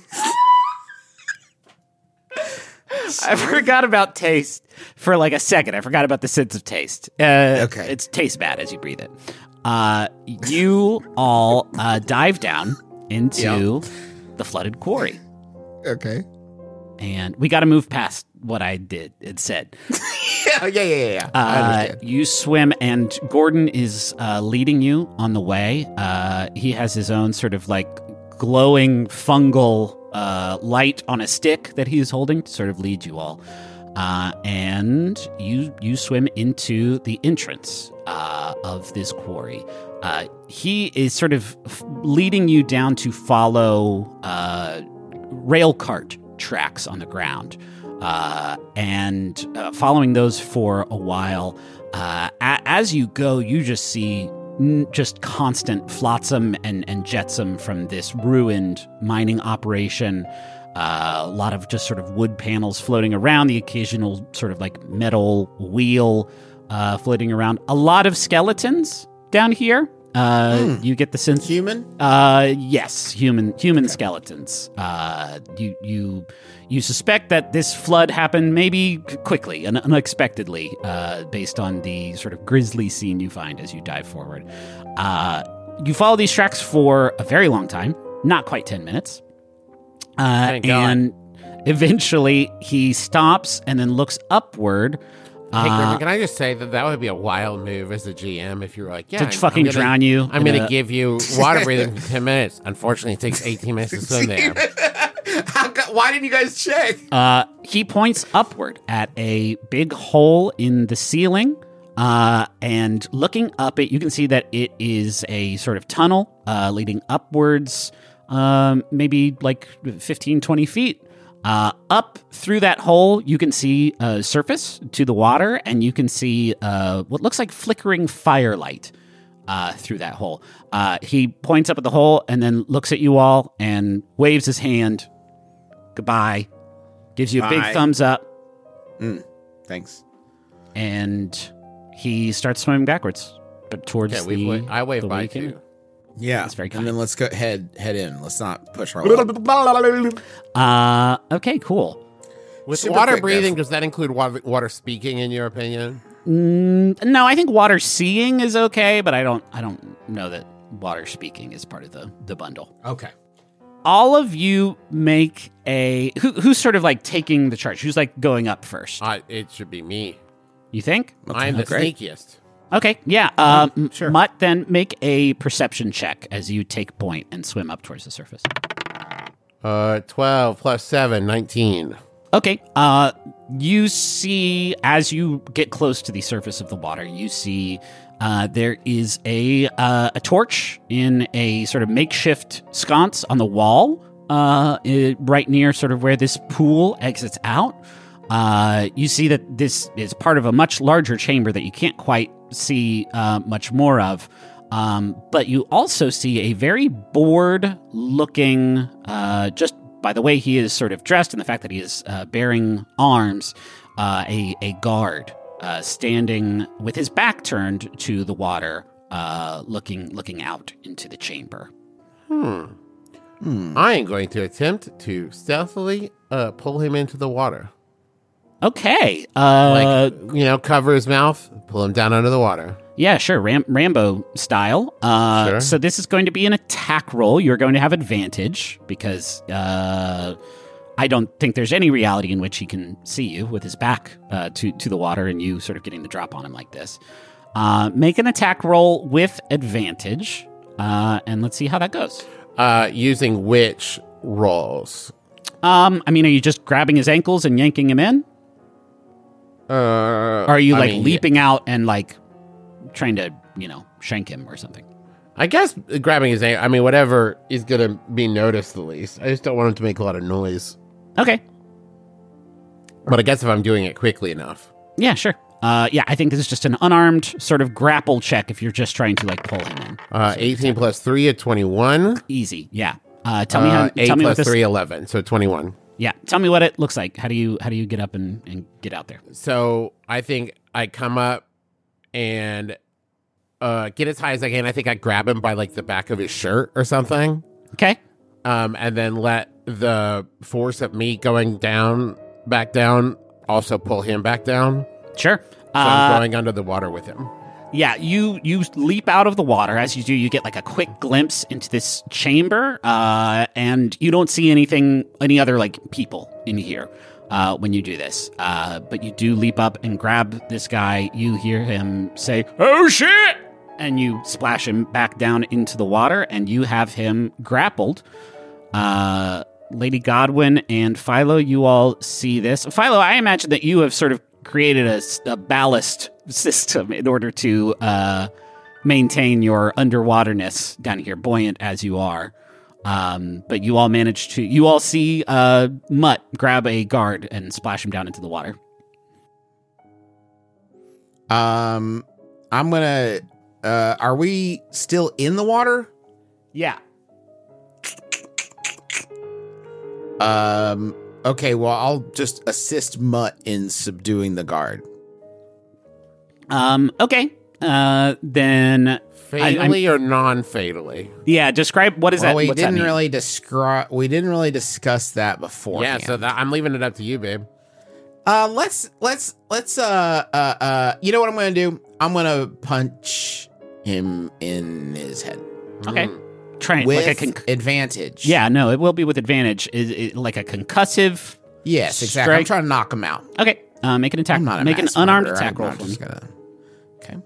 I forgot about taste for like a second. I forgot about the sense of taste. Uh, Okay. It tastes bad as you breathe it. Uh, you all uh, dive down into the flooded quarry. Okay. And we got to move past what I did and said. Yeah, yeah, yeah, yeah. I Uh, understand. you swim, and Gordon is uh, leading you on the way. Uh, he has his own sort of like glowing fungal uh, light on a stick that he is holding to sort of lead you all. uh, and you you swim into the entrance uh, of this quarry. Uh, he is sort of f- leading you down to follow uh, rail cart tracks on the ground, uh, and uh, following those for a while. Uh, a- as you go, you just see n- just constant flotsam and, and jetsam from this ruined mining operation. Uh, a lot of just sort of wood panels floating around, the occasional sort of like metal wheel uh, floating around. A lot of skeletons down here. Uh, Mm. You get the sense. Human? Uh, yes, human human skeletons. Uh, you you you suspect that this flood happened maybe quickly and unexpectedly, uh, based on the sort of grisly scene you find as you dive forward. Uh, you follow these tracks for a very long time, not quite ten minutes. Uh, Thank God. and eventually he stops and then looks upward. Hey, Uh, Griffin, can I just say that that would be a wild move as a G M if you were like, yeah, To I'm- fucking I'm gonna- drown you I'm in going to a- give you water breathing for ten minutes. Unfortunately, it takes eighteen minutes to swim there. How co- why didn't you guys check? Uh, he points upward at a big hole in the ceiling, uh, and looking up it, you can see that it is a sort of tunnel uh, leading upwards, um, maybe like fifteen, twenty feet. Uh, up through that hole, you can see a surface to the water, and you can see uh, what looks like flickering firelight uh, through that hole. Uh, he points up at the hole and then looks at you all and waves his hand. Goodbye. Gives you a big Bye. thumbs up, Thanks. and he starts swimming backwards, but towards Okay, the. we've wa- I waved the way by you came too. Yeah. That's very And kind. then let's go head head in. Let's not push our luck. Uh, okay, cool. With Super water quick, breathing, Griff. does that include water, water speaking, in your opinion? No, I think water seeing is okay, but I don't. I don't know that water speaking is part of the the bundle. Okay. All of you make a. Who, who's sort of like taking the charge? Who's like going up first? Uh, it should be me. You think? I'm the great. sneakiest. Okay, yeah. Uh, m- sure. Mutt, then make a perception check as you take point and swim up towards the surface. Uh, twelve plus seven, nineteen. Okay. Uh, you see, as you get close to the surface of the water, you see uh, there is a uh, a torch in a sort of makeshift sconce on the wall, uh, i- right near sort of where this pool exits out. Uh, you see that this is part of a much larger chamber that you can't quite see uh, much more of. Um, but you also see a very bored looking, uh, just by the way he is sort of dressed and the fact that he is uh, bearing arms, uh, a, a guard uh, standing with his back turned to the water, uh, looking looking out into the chamber. I am going to attempt to stealthily uh, pull him into the water. Okay. Uh, Like, you know, cover his mouth, pull him down under the water. Yeah, sure. Ram- Rambo style. Uh, Sure. So this is going to be an attack roll. You're going to have advantage because uh, I don't think there's any reality in which he can see you with his back uh, to, to the water and you sort of getting the drop on him like this. Uh, make an attack roll with advantage, uh, and let's see how that goes. Uh, using which rolls? Um, I mean, are you just grabbing his ankles and yanking him in? Uh, Or are you I like mean, leaping out and like trying to, you know, shank him or something? I guess grabbing his ankle. I mean, whatever is going to be noticed the least. I just don't want him to make a lot of noise. Okay. But I guess if I'm doing it quickly enough. Yeah, sure. Uh, yeah, I think this is just an unarmed sort of grapple check if you're just trying to like pull him in. Uh, eighteen plus three at twenty-one. Easy. Yeah. Uh, tell me how. Uh, eight tell me what plus this. three, eleven. So twenty-one. Yeah. Tell me what it looks like. How do you how do you get up and, and get out there? So I think I come up and uh, get as high as I can. I think I grab him by like the back of his shirt or something. Okay. Um, and then let the force of me going down, back down, also pull him back down. Sure. So Uh, I'm going under the water with him. Yeah, you you leap out of the water. As you do, you get like a quick glimpse into this chamber, uh, and you don't see anything, any other like people in here uh, when you do this. Uh, but you do leap up and grab this guy. You hear him say, "Oh shit!" and you splash him back down into the water, and you have him grappled. Uh, Lady Godwin and Philo, you all see this. Philo, I imagine that you have sort of created a, a ballast system in order to uh, maintain your underwaterness down here, buoyant as you are. Um, but you all manage to, you all see uh, Mutt grab a guard and splash him down into the water. Um, I'm gonna. Uh, are we still in the water? Yeah. Um. Okay. Well, I'll just assist Mutt in subduing the guard. Um. Okay. Uh. Then. Fatally or non-fatally? Yeah. Describe what is well, that? We what's that didn't mean? really describe. We didn't really discuss that before. Yeah, so that, I'm leaving it up to you, babe. Uh, let's let's let's uh uh uh. You know what I'm gonna do? I'm gonna punch him in his head. Okay. Try With like a conc- advantage. Yeah. No, it will be with advantage. Is it like a concussive? Yes, exactly. I'm Strike. trying to knock him out. Okay. Uh, make an attack. I'm not a make an mass unarmed murderer. attack I'm roll not for me. just gonna. Okay.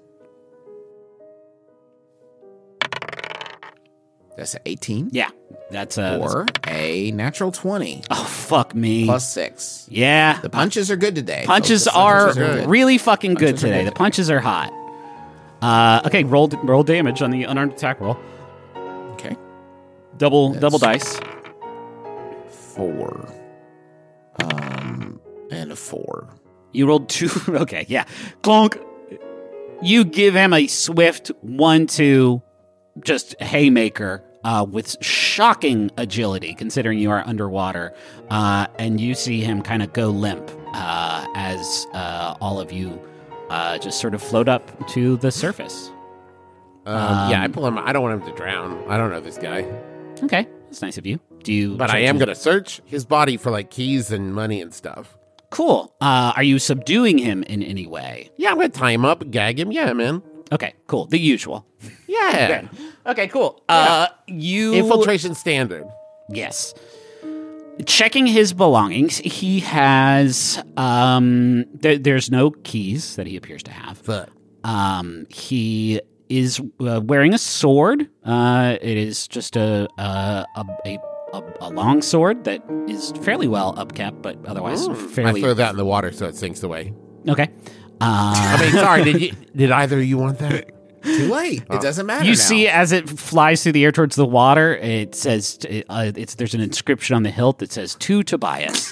That's an eighteen. Yeah. That's a. Or a natural twenty. Oh fuck me. Plus six. Yeah. The punches are good today. Punches folks. The are punches good. really fucking good Punches are today. good. The punches are hot. Uh, okay, roll roll damage on the unarmed attack roll. Okay. Double That's- double dice. Four. Um, and a four. You rolled two. Okay, yeah. Clonk. You give him a swift one two, just haymaker. Uh, with shocking agility, considering you are underwater, uh, and you see him kind of go limp uh, as uh, all of you uh, just sort of float up to the surface. Um, yeah, I Um, pull him. I don't want him to drown. I don't know this guy. Okay, that's nice of you. Do you? But I am going to search his body for like keys and money and stuff. Cool. Uh, are you subduing him in any way? Yeah, I'm going to tie him up, gag him. Yeah, man. Okay, cool. The usual. Yeah. Okay, cool. Uh, you Infiltration standard. Yes. Checking his belongings, he has um there, there's no keys that he appears to have. But Um he is uh, wearing a sword. Uh it is just a a a, a, a, a long sword that is fairly well upkept, but otherwise I fairly throw that in the water so it sinks away. okay. Uh, I mean, sorry, did you? Did either of you want that? Too late. It doesn't matter. you now. see, as it flies through the air towards the water, it says, uh, "It's there's an inscription on the hilt that says to Tobias."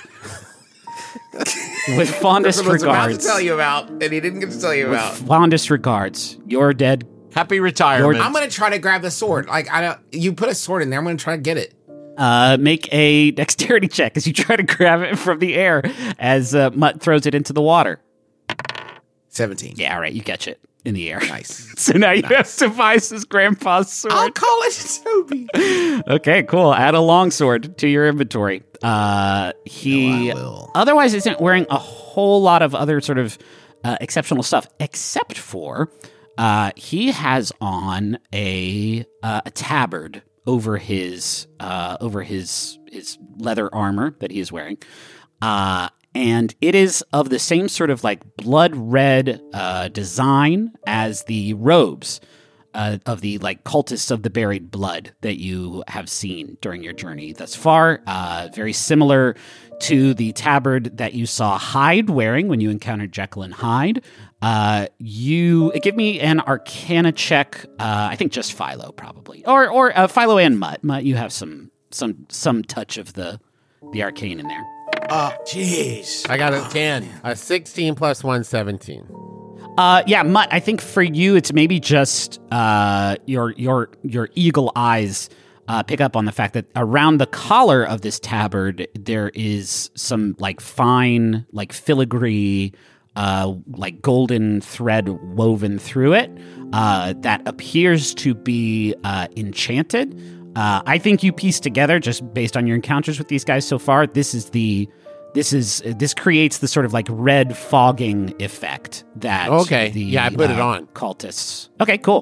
With fondest Griffin was about to regards, tell you about, and he didn't get to tell you about. fondest regards, your dead. Happy retirement. I'm gonna try to grab the sword. Like I don't. You put a sword in there. I'm gonna try to get it. Uh, make a dexterity check as you try to grab it from the air as uh, Mutt throws it into the water. Seventeen. Yeah, all right, you catch it in the air. Nice. So now you have Tobias's grandpa's sword. I'll call it Toby. Okay, cool. Add a longsword to your inventory. Uh, he No, I will. otherwise isn't wearing a whole lot of other sort of uh, exceptional stuff, except for uh, he has on a uh, a tabard over his uh, over his his leather armor that he is wearing. Uh, and it is of the same sort of like blood red uh, design as the robes uh, of the like cultists of the buried blood that you have seen during your journey thus far. Uh, very similar to the tabard that you saw Hyde wearing when you encountered Jekyll and Hyde. Uh, you give me an Arcana check. Uh, I think just Philo probably, or or uh, Philo and Mutt. Mutt, you have some some some touch of the the arcane in there. Uh, Jeez. I got a ten. A sixteen plus one, seventeen. Uh, yeah, Mutt, I think for you, it's maybe just uh, your your your eagle eyes uh, pick up on the fact that around the collar of this tabard there is some like fine, like filigree, uh, like golden thread woven through it uh, that appears to be uh, enchanted. Uh, I think you piece together, just based on your encounters with these guys so far, this is the this is this creates the sort of like red fogging effect that Okay. the, Yeah, I put it uh, on. cultists. Okay, cool.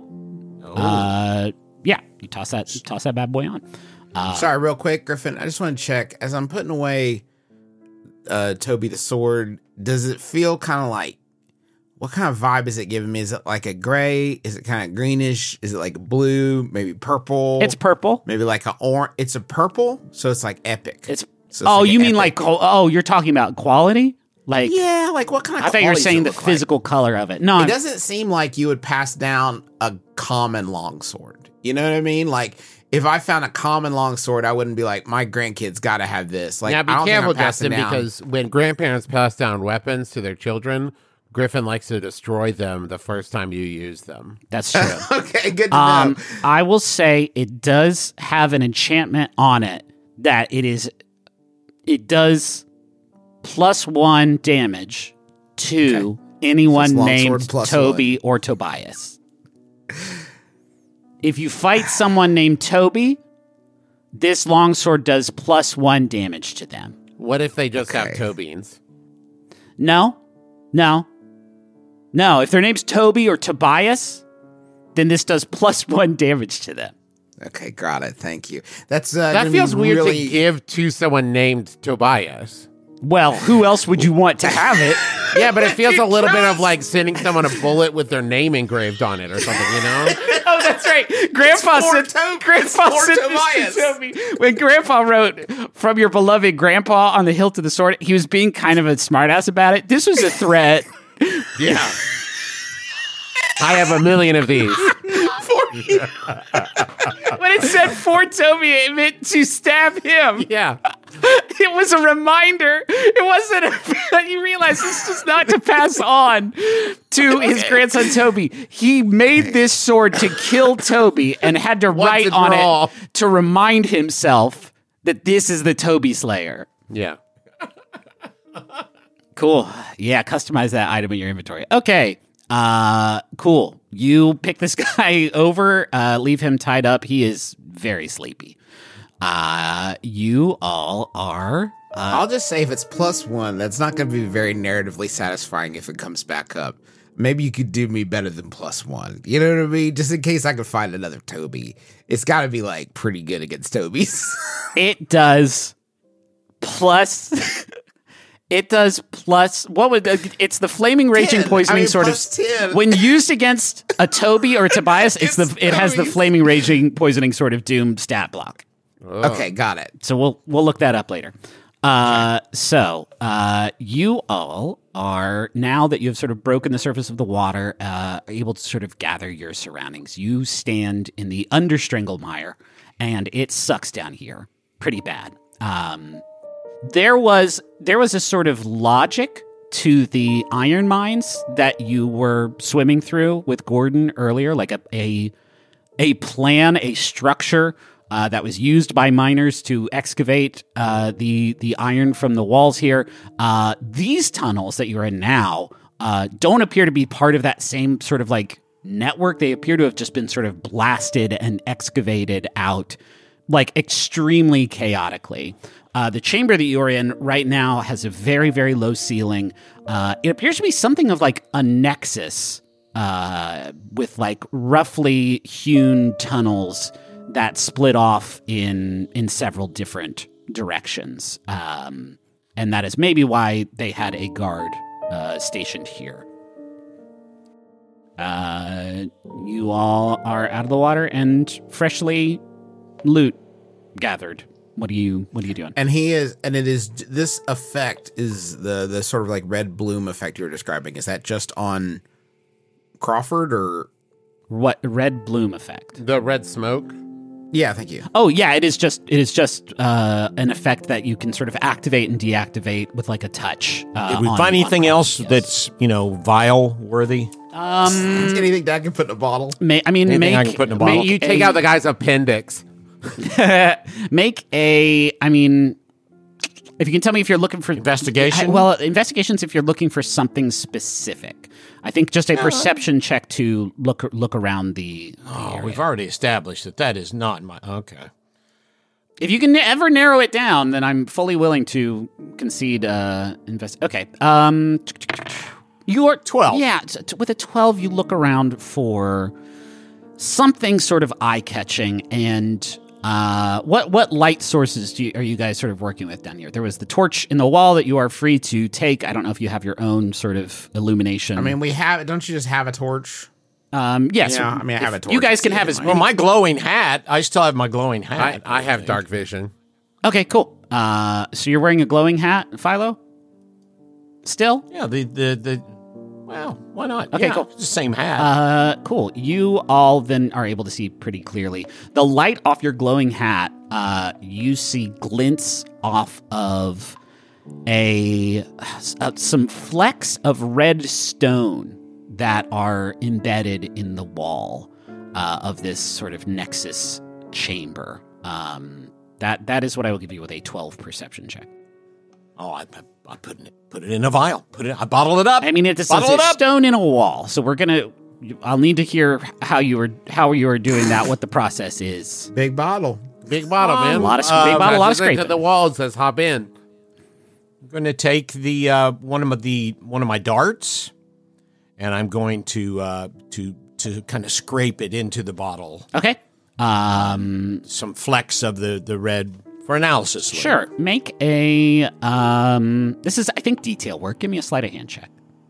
Uh, yeah, you toss that you toss that bad boy on. Uh, sorry, real quick, Griffin. I just want to check as I'm putting away uh, Toby the sword. Does it feel kind of like what kind of vibe is it giving me? Is it like a gray? Is it kind of greenish? Is it like blue? Maybe purple? It's purple. Maybe like a orange. It's a purple, so it's like epic. It's, so it's oh, like you mean epic. like, oh, you're talking about quality? Like, yeah, like what kind of I thought you were qualities saying it the look like? physical color of it. No, It I'm- doesn't seem like you would pass down a common longsword. You know what I mean? Like, if I found a common longsword, I wouldn't be like, my grandkids got to have this. Like, now, be I don't careful, think I'm passing Justin, down. because when grandparents pass down weapons to their children, Griffin likes to destroy them the first time you use them. that's true. Okay, good to Um, know. I will say it does have an enchantment on it that it is, it does plus one damage to anyone So it's longsword named plus Toby or Tobias. If you fight someone named Toby, this longsword does plus one damage to them. What if they just have Okay. toe beans? No, no, no. If their name's Toby or Tobias, then this does plus one damage to them. Okay, got it. Thank you. That's uh, That gonna be feels weird really... to give to someone named Tobias. Well, who else would you want to have it? Yeah, but it feels a little bit of like sending someone a bullet with their name engraved on it or something, you know? Oh, that's right. Grandpa It's for sent, Toby. Grandpa It's for sent Tobias. this to me. When Grandpa wrote "From your beloved Grandpa" on the hilt of the sword, he was being kind of a smartass about it. This was a threat. Yeah. I have a million of these. When it said "for Toby," it meant to stab him. Yeah. It was a reminder. It wasn't a, you realize this is not to pass on to his grandson Toby. He made this sword to kill Toby and had to Once write and on for all. it to remind himself that this is the Toby Slayer. Yeah. Cool. Yeah, customize that item in your inventory. Okay. Uh cool. You pick this guy over, uh leave him tied up. He is very sleepy. Uh you all are uh I'll just say if it's plus one, that's not going to be very narratively satisfying if it comes back up. Maybe you could do me better than plus one. You know what I mean? Just in case I could find another Toby. It's got to be like pretty good against Tobys. it does plus it does plus what would it's the flaming raging ten. poisoning I mean, sort plus of ten. when used against a Toby or a Tobias, it's the it has the Tobys. flaming raging poisoning sort of doom stat block. Okay, got it. So we'll we'll look that up later. Uh, so uh, you all are, now that you have sort of broken the surface of the water, uh, able to sort of gather your surroundings. You stand in the understrangle mire, and it sucks down here pretty bad. Um, there was there was a sort of logic to the iron mines that you were swimming through with Gordon earlier, like a a, a plan, a structure. Uh, that was used by miners to excavate uh, the the iron from the walls here. Uh, these tunnels that you're in now uh, don't appear to be part of that same sort of like network. They appear to have just been sort of blasted and excavated out, like extremely chaotically. Uh, the chamber that you're in right now has a very, very low ceiling. Uh, it appears to be something of like a nexus uh, with like roughly hewn tunnels that split off in in several different directions. Um, and that is maybe why they had a guard uh, stationed here. Uh, you all are out of the water and freshly loot gathered. What are you what are you doing? And he is, and it is, this effect is the the sort of like red bloom effect you're describing. Is that just on Crawford or? What red bloom effect? The red smoke. Yeah, thank you. Oh yeah, it is just it is just uh, an effect that you can sort of activate and deactivate with like a touch. Uh, Did we on- find anything on else yes. that's, you know, vial worthy? um Anything that I can put in a bottle? may, I mean Anything make I can put in a make bottle? You take a- out the guy's appendix. make a I mean if you can tell me if you're looking for Investigation? Well, investigations if you're looking for something specific. I think just a perception check to look look around the, the Oh, area. we've already established that that is not my... Okay. If you can ever narrow it down, then I'm fully willing to concede uh invest. Okay. Um you're twelve. Yeah, t- t- with a twelve you look around for something sort of eye-catching and Uh, what what light sources do you, are you guys sort of working with down here? There was the torch in the wall that you are free to take. I don't know if you have your own sort of illumination. I mean, we have. Don't you just have a torch? Um, yes. Yeah, I mean, I have a torch. You guys can have as Well, my glowing hat. I still have my glowing I, hat. I have dark vision. Okay, cool. Uh, so you're wearing a glowing hat, Philo? Still? Yeah, the, the, the, well, why not? Okay, Yeah, cool. It's the same hat. Uh, cool. You all then are able to see pretty clearly. The light off your glowing hat, uh, you see glints off of a uh, some flecks of red stone that are embedded in the wall uh, of this sort of nexus chamber. Um, that that is what I will give you with a twelve perception check. oh, I, I, I put it, put it in a vial. Put it. I bottled it up. I mean, it's, Bottle it's it a up. stone in a wall, so we're gonna. I'll need to hear how you were how you are doing that. What the process is. Big bottle. Big bottle, man. A lot of Uh, big bottle, a lot of Passes into scraping. the wall and says, hop in. I'm going to take the uh, one of my, the one of my darts, and I'm going to uh, to to kind of scrape it into the bottle. Okay. Um. Some flecks of the the red for analysis. later. Sure. Make a. Um. This is, I think, detail work. Give me a sleight of hand check.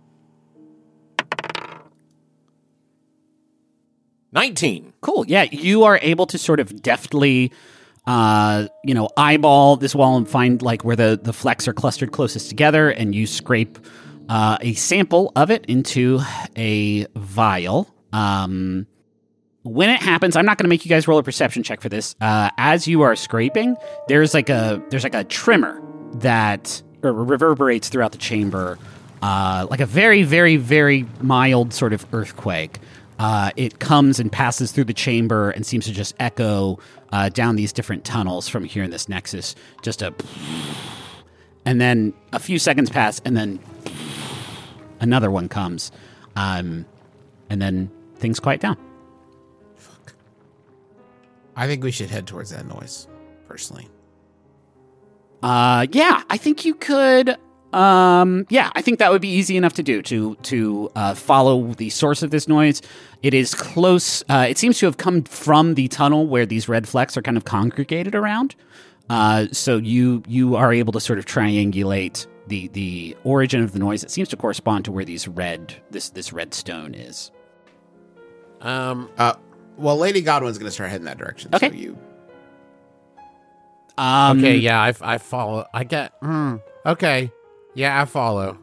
nineteen. Cool. Yeah, you are able to sort of deftly, uh, you know, eyeball this wall and find like where the the flecks are clustered closest together, and you scrape uh, a sample of it into a vial. Um, when it happens, I'm not going to make you guys roll a perception check for this. Uh, as you are scraping, there's like a there's like a tremor that r- reverberates throughout the chamber, uh, like a very, very, very mild sort of earthquake. Uh, it comes and passes through the chamber and seems to just echo uh, down these different tunnels from here in this nexus. Just a, and then a few seconds pass, and then another one comes, um, and then things quiet down. I think we should head towards that noise, personally. Uh, yeah, I think you could. Um, yeah, I think that would be easy enough to do to to uh, follow the source of this noise. It is close. Uh, it seems to have come from the tunnel where these red flecks are kind of congregated around. Uh, so you you are able to sort of triangulate the the origin of the noise. It seems to correspond to where these red this this red stone is. Um, Uh, well, Lady Godwin's going to start heading that direction. Okay. So you, Um, okay, yeah, I, I follow. I get. Mm, okay, yeah, I follow.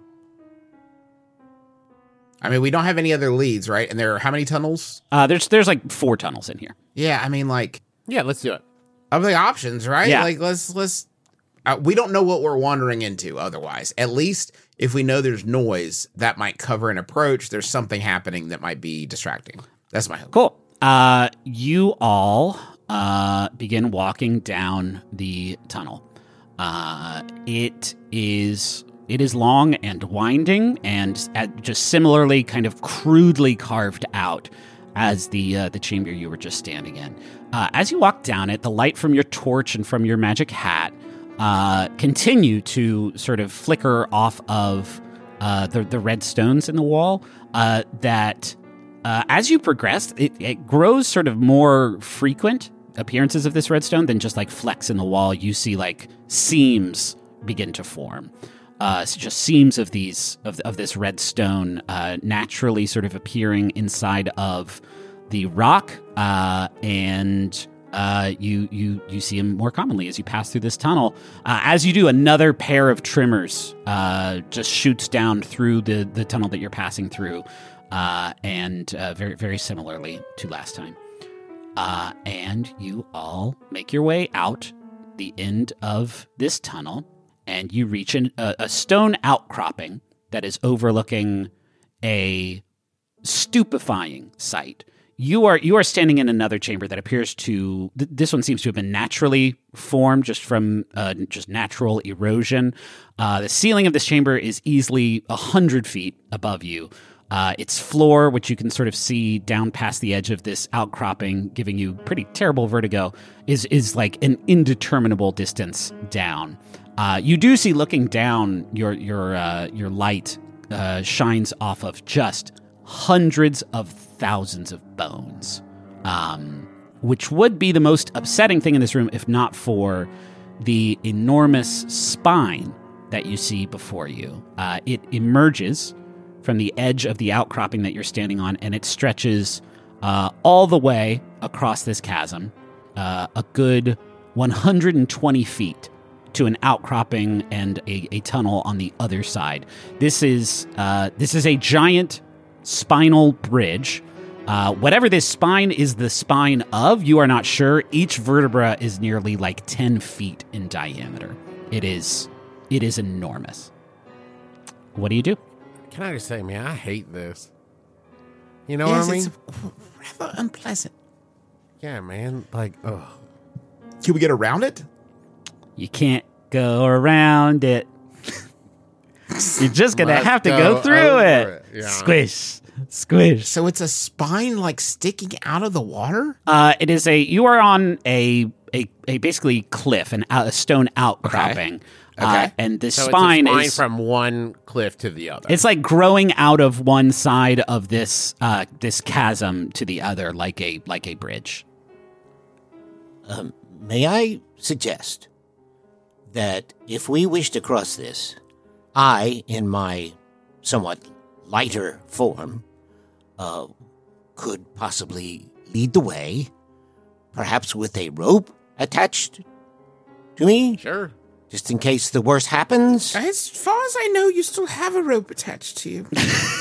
I mean, we don't have any other leads, right? And there are how many tunnels? Uh, there's there's like four tunnels in here. Yeah, I mean, like Yeah, let's do it. of the options, right? Yeah. Like let's let's. Uh, we don't know what we're wandering into. Otherwise, at least if we know there's noise that might cover an approach, there's something happening that might be distracting. That's my hope. Cool. Uh, you all uh, begin walking down the tunnel. Uh, it is it is long and winding, and at just similarly kind of crudely carved out as the uh, the chamber you were just standing in. Uh, as you walk down it, the light from your torch and from your magic hat uh, continue to sort of flicker off of uh, the the red stones in the wall. Uh, that uh, as you progress, it, it grows sort of more frequent appearances of this redstone than just like flecks in the wall. You see like seams begin to form. Uh, so just seams of these of of this redstone uh, naturally sort of appearing inside of the rock, uh, and uh, you you you see them more commonly as you pass through this tunnel. Uh, as you do, another pair of trimmers uh, just shoots down through the the tunnel that you're passing through, uh, and uh, very very similarly to last time. Uh, and you all make your way out the end of this tunnel, and you reach an, a, a stone outcropping that is overlooking a stupefying sight. You are you are standing in another chamber that appears to th- this one seems to have been naturally formed just from uh, just natural erosion. Uh, the ceiling of this chamber is easily a hundred feet above you. Uh, its floor, which you can sort of see down past the edge of this outcropping, giving you pretty terrible vertigo, is is like an indeterminable distance down. Uh, you do see, looking down, your your uh, your light uh, shines off of just hundreds of thousands of bones. Um, which would be the most upsetting thing in this room if not for the enormous spine that you see before you. Uh, it emerges from the edge of the outcropping that you're standing on, and it stretches uh, all the way across this chasm, uh, a good one hundred twenty feet to an outcropping and a, a tunnel on the other side. This is uh, this is a giant spinal bridge. Uh, whatever this spine is the spine of, you are not sure. Each vertebra is nearly like ten feet in diameter. It is, it is enormous. What do you do? Can I just say, man, I hate this. You know Yes, what I mean? it's rather unpleasant. Yeah, man. Like, ugh. Can we get around it? You can't go around it. You're just gonna Let's have to go go through over it. it. Yeah. Squish, squish. So it's a spine like sticking out of the water? Uh, it is a. You are on a a, a basically cliff, an out, a stone outcropping. Uh, Okay. and this So spine, it's a spine is from one cliff to the other. it's like growing out of one side of this uh, this chasm to the other, like a like a bridge. Um, may I suggest that if we wish to cross this, I, in my somewhat lighter form, uh, could possibly lead the way, perhaps with a rope attached to me, Sure. just in case the worst happens. As far as I know, you still have a rope attached to you.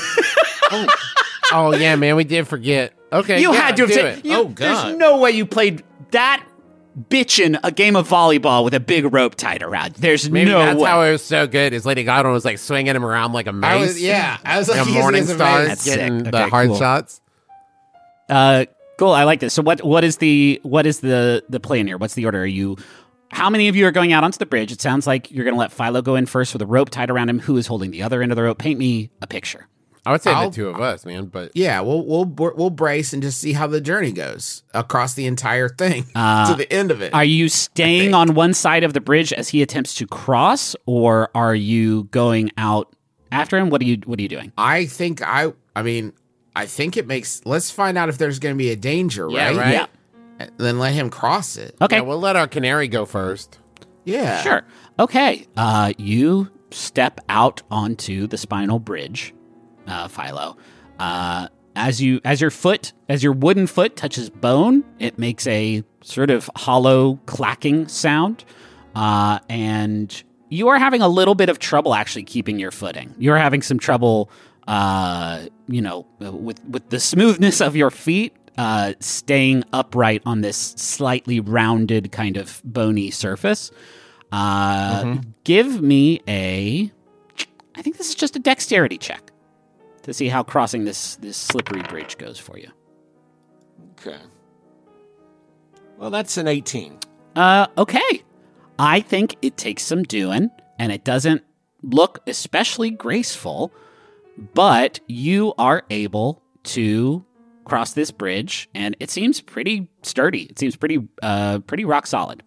Oh, yeah, man, we did forget. Okay, You yeah, had to have do ta- it. you- Oh, God. There's no way you played that bitchin' a game of volleyball with a big rope tied around. There's Maybe no that's way. how it was so good. Is Lady Gaga was like swinging him around like a mace. I was, yeah, I was like, Like a using it morning as a star mace. That's getting sick. the Okay, hard cool. shots. Uh, cool. I like this. So what what is the what is the the plan here? What's the order? Are you? How many of you are going out onto the bridge? It sounds like you're going to let Philo go in first with a rope tied around him. Who is holding the other end of the rope? Paint me a picture. I would say I'll- the two of us, man. But Yeah, we'll we'll we'll brace and just see how the journey goes across the entire thing Uh, to the end of it. Are you staying on one side of the bridge as he attempts to cross, or are you going out after him? What are you What are you doing? I think I. I mean, I think it makes. Let's find out if there's going to be a danger, Yeah, right? right. Yeah. And then let him cross it. Okay. yeah, we'll let our canary go first. Yeah. Sure. Okay. Uh, you step out onto the spinal bridge, uh, Philo. Uh, as you, as your foot, as your wooden foot touches bone, it makes a sort of hollow clacking sound, uh, and you are having a little bit of trouble actually keeping your footing. You are having some trouble, uh, you know, with with the smoothness of your feet. Uh, staying upright on this slightly rounded kind of bony surface. Uh, Give me a, I think this is just a dexterity check to see how crossing this this slippery bridge goes for you. Okay. Well, that's an eighteen. Uh, okay. I think it takes some doing, and it doesn't look especially graceful, but you are able to cross this bridge, and it seems pretty sturdy. It seems pretty, uh, pretty rock solid.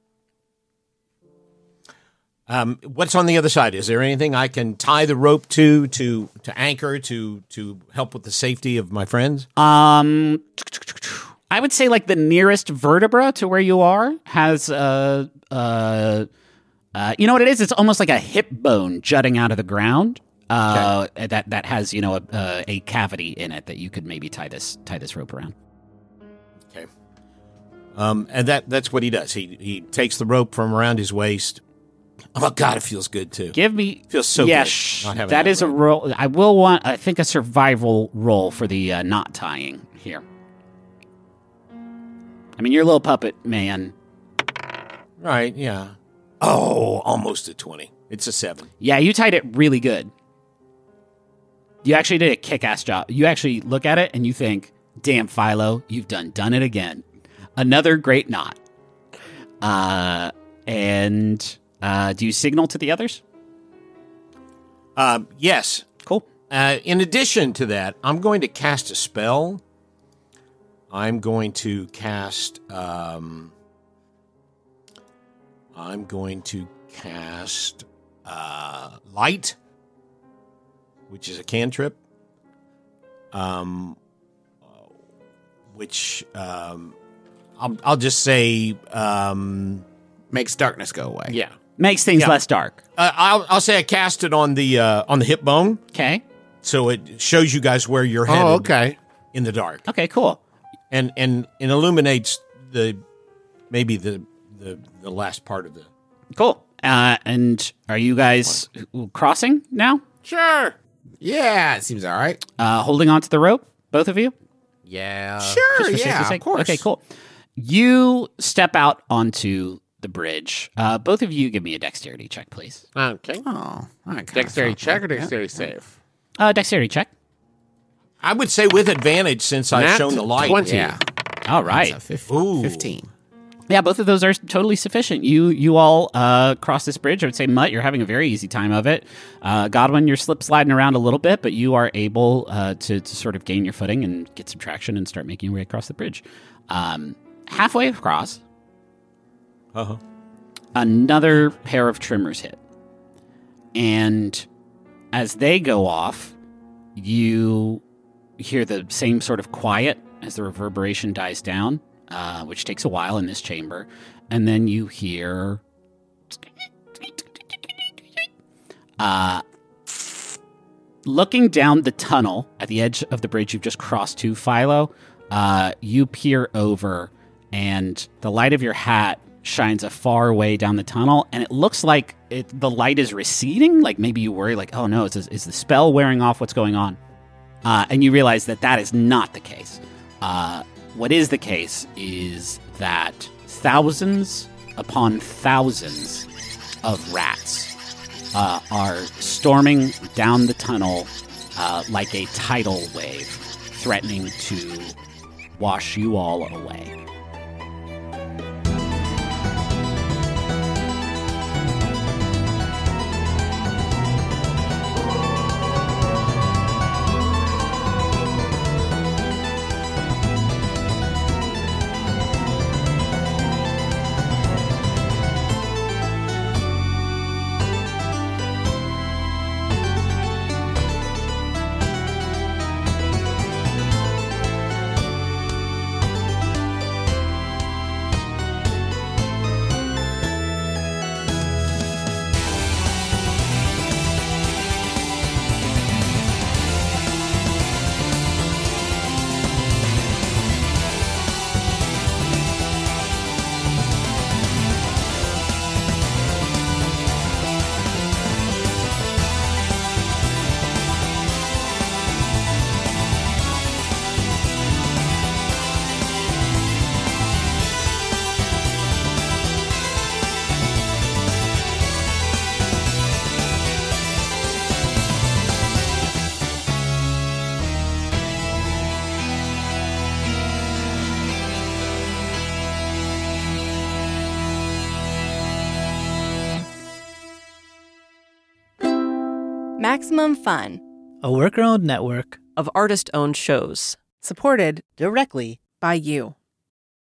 Um, what's on the other side? Is there anything I can tie the rope to to to anchor to to help with the safety of my friends? Um, I would say like the nearest vertebra to where you are has uh uh, uh you know what it is? It's almost like a hip bone jutting out of the ground. Uh, that that has you know a, uh, a cavity in it that you could maybe tie this tie this rope around. Okay. Um, and that that's what he does. He he takes the rope from around his waist. Oh God, it feels good too. Give me Feels so yeah, good sh- not having that that is a rope. roll. I will want I think a survival roll for the uh, knot tying here. I mean, you're a little puppet man. Right? Yeah. Oh, almost a twenty. It's a seven. Yeah, you tied it really good. You actually did a kick-ass job. You actually look at it and you think, damn, Philo, you've done done it again. Another great knot. Uh, and uh, do you signal to the others? Um, yes. Cool. Uh, in addition to that, I'm going to cast a spell. I'm going to cast. Um, I'm going to cast uh, light, which is a cantrip. Um, which um, I'll, I'll just say, um, Makes darkness go away. Yeah. Makes things Yeah. less dark. uh, I'll I'll say I cast it on the uh, on the hip bone, Okay. so it shows you guys where you're headed Oh, okay. in the dark, Okay, cool. and and it illuminates the maybe the the the last part of the. Cool. Uh, and are you guys crossing now? Sure. Yeah, it seems all right. Uh, holding onto the rope, both of you? Yeah. Sure, Just for yeah, safety's of sake? course. Okay, cool. You step out onto the bridge. Uh, both of you give me a dexterity check, please. Okay. Oh, I kinda Dexterity thought check or that. dexterity save? Uh, dexterity check. I would say with advantage since I've Nat shown the light. twenty. Yeah, All right. That's a fif- Ooh. fifteen. Yeah, both of those are totally sufficient. You you all uh, cross this bridge. I would say, Mutt, you're having a very easy time of it. Uh, Godwin, you're slip sliding around a little bit, but you are able uh, to, to sort of gain your footing and get some traction and start making your way across the bridge. Um, halfway across, Uh-huh. another pair of trimmers hit. And as they go off, you hear the same sort of quiet as the reverberation dies down, uh, which takes a while in this chamber. And then you hear... Uh, looking down the tunnel at the edge of the bridge you've just crossed to, Philo, uh, you peer over, and the light of your hat shines a far way down the tunnel, and it looks like it, the light is receding. Like maybe you worry, like, oh no, is, is the spell wearing off? What's going on? Uh, and you realize that that is not the case. Uh, what is the case is that thousands upon thousands of rats uh, are storming down the tunnel uh, like a tidal wave, threatening to wash you all away. Maximum Fun, a worker-owned network of artist-owned shows. Supported directly by you.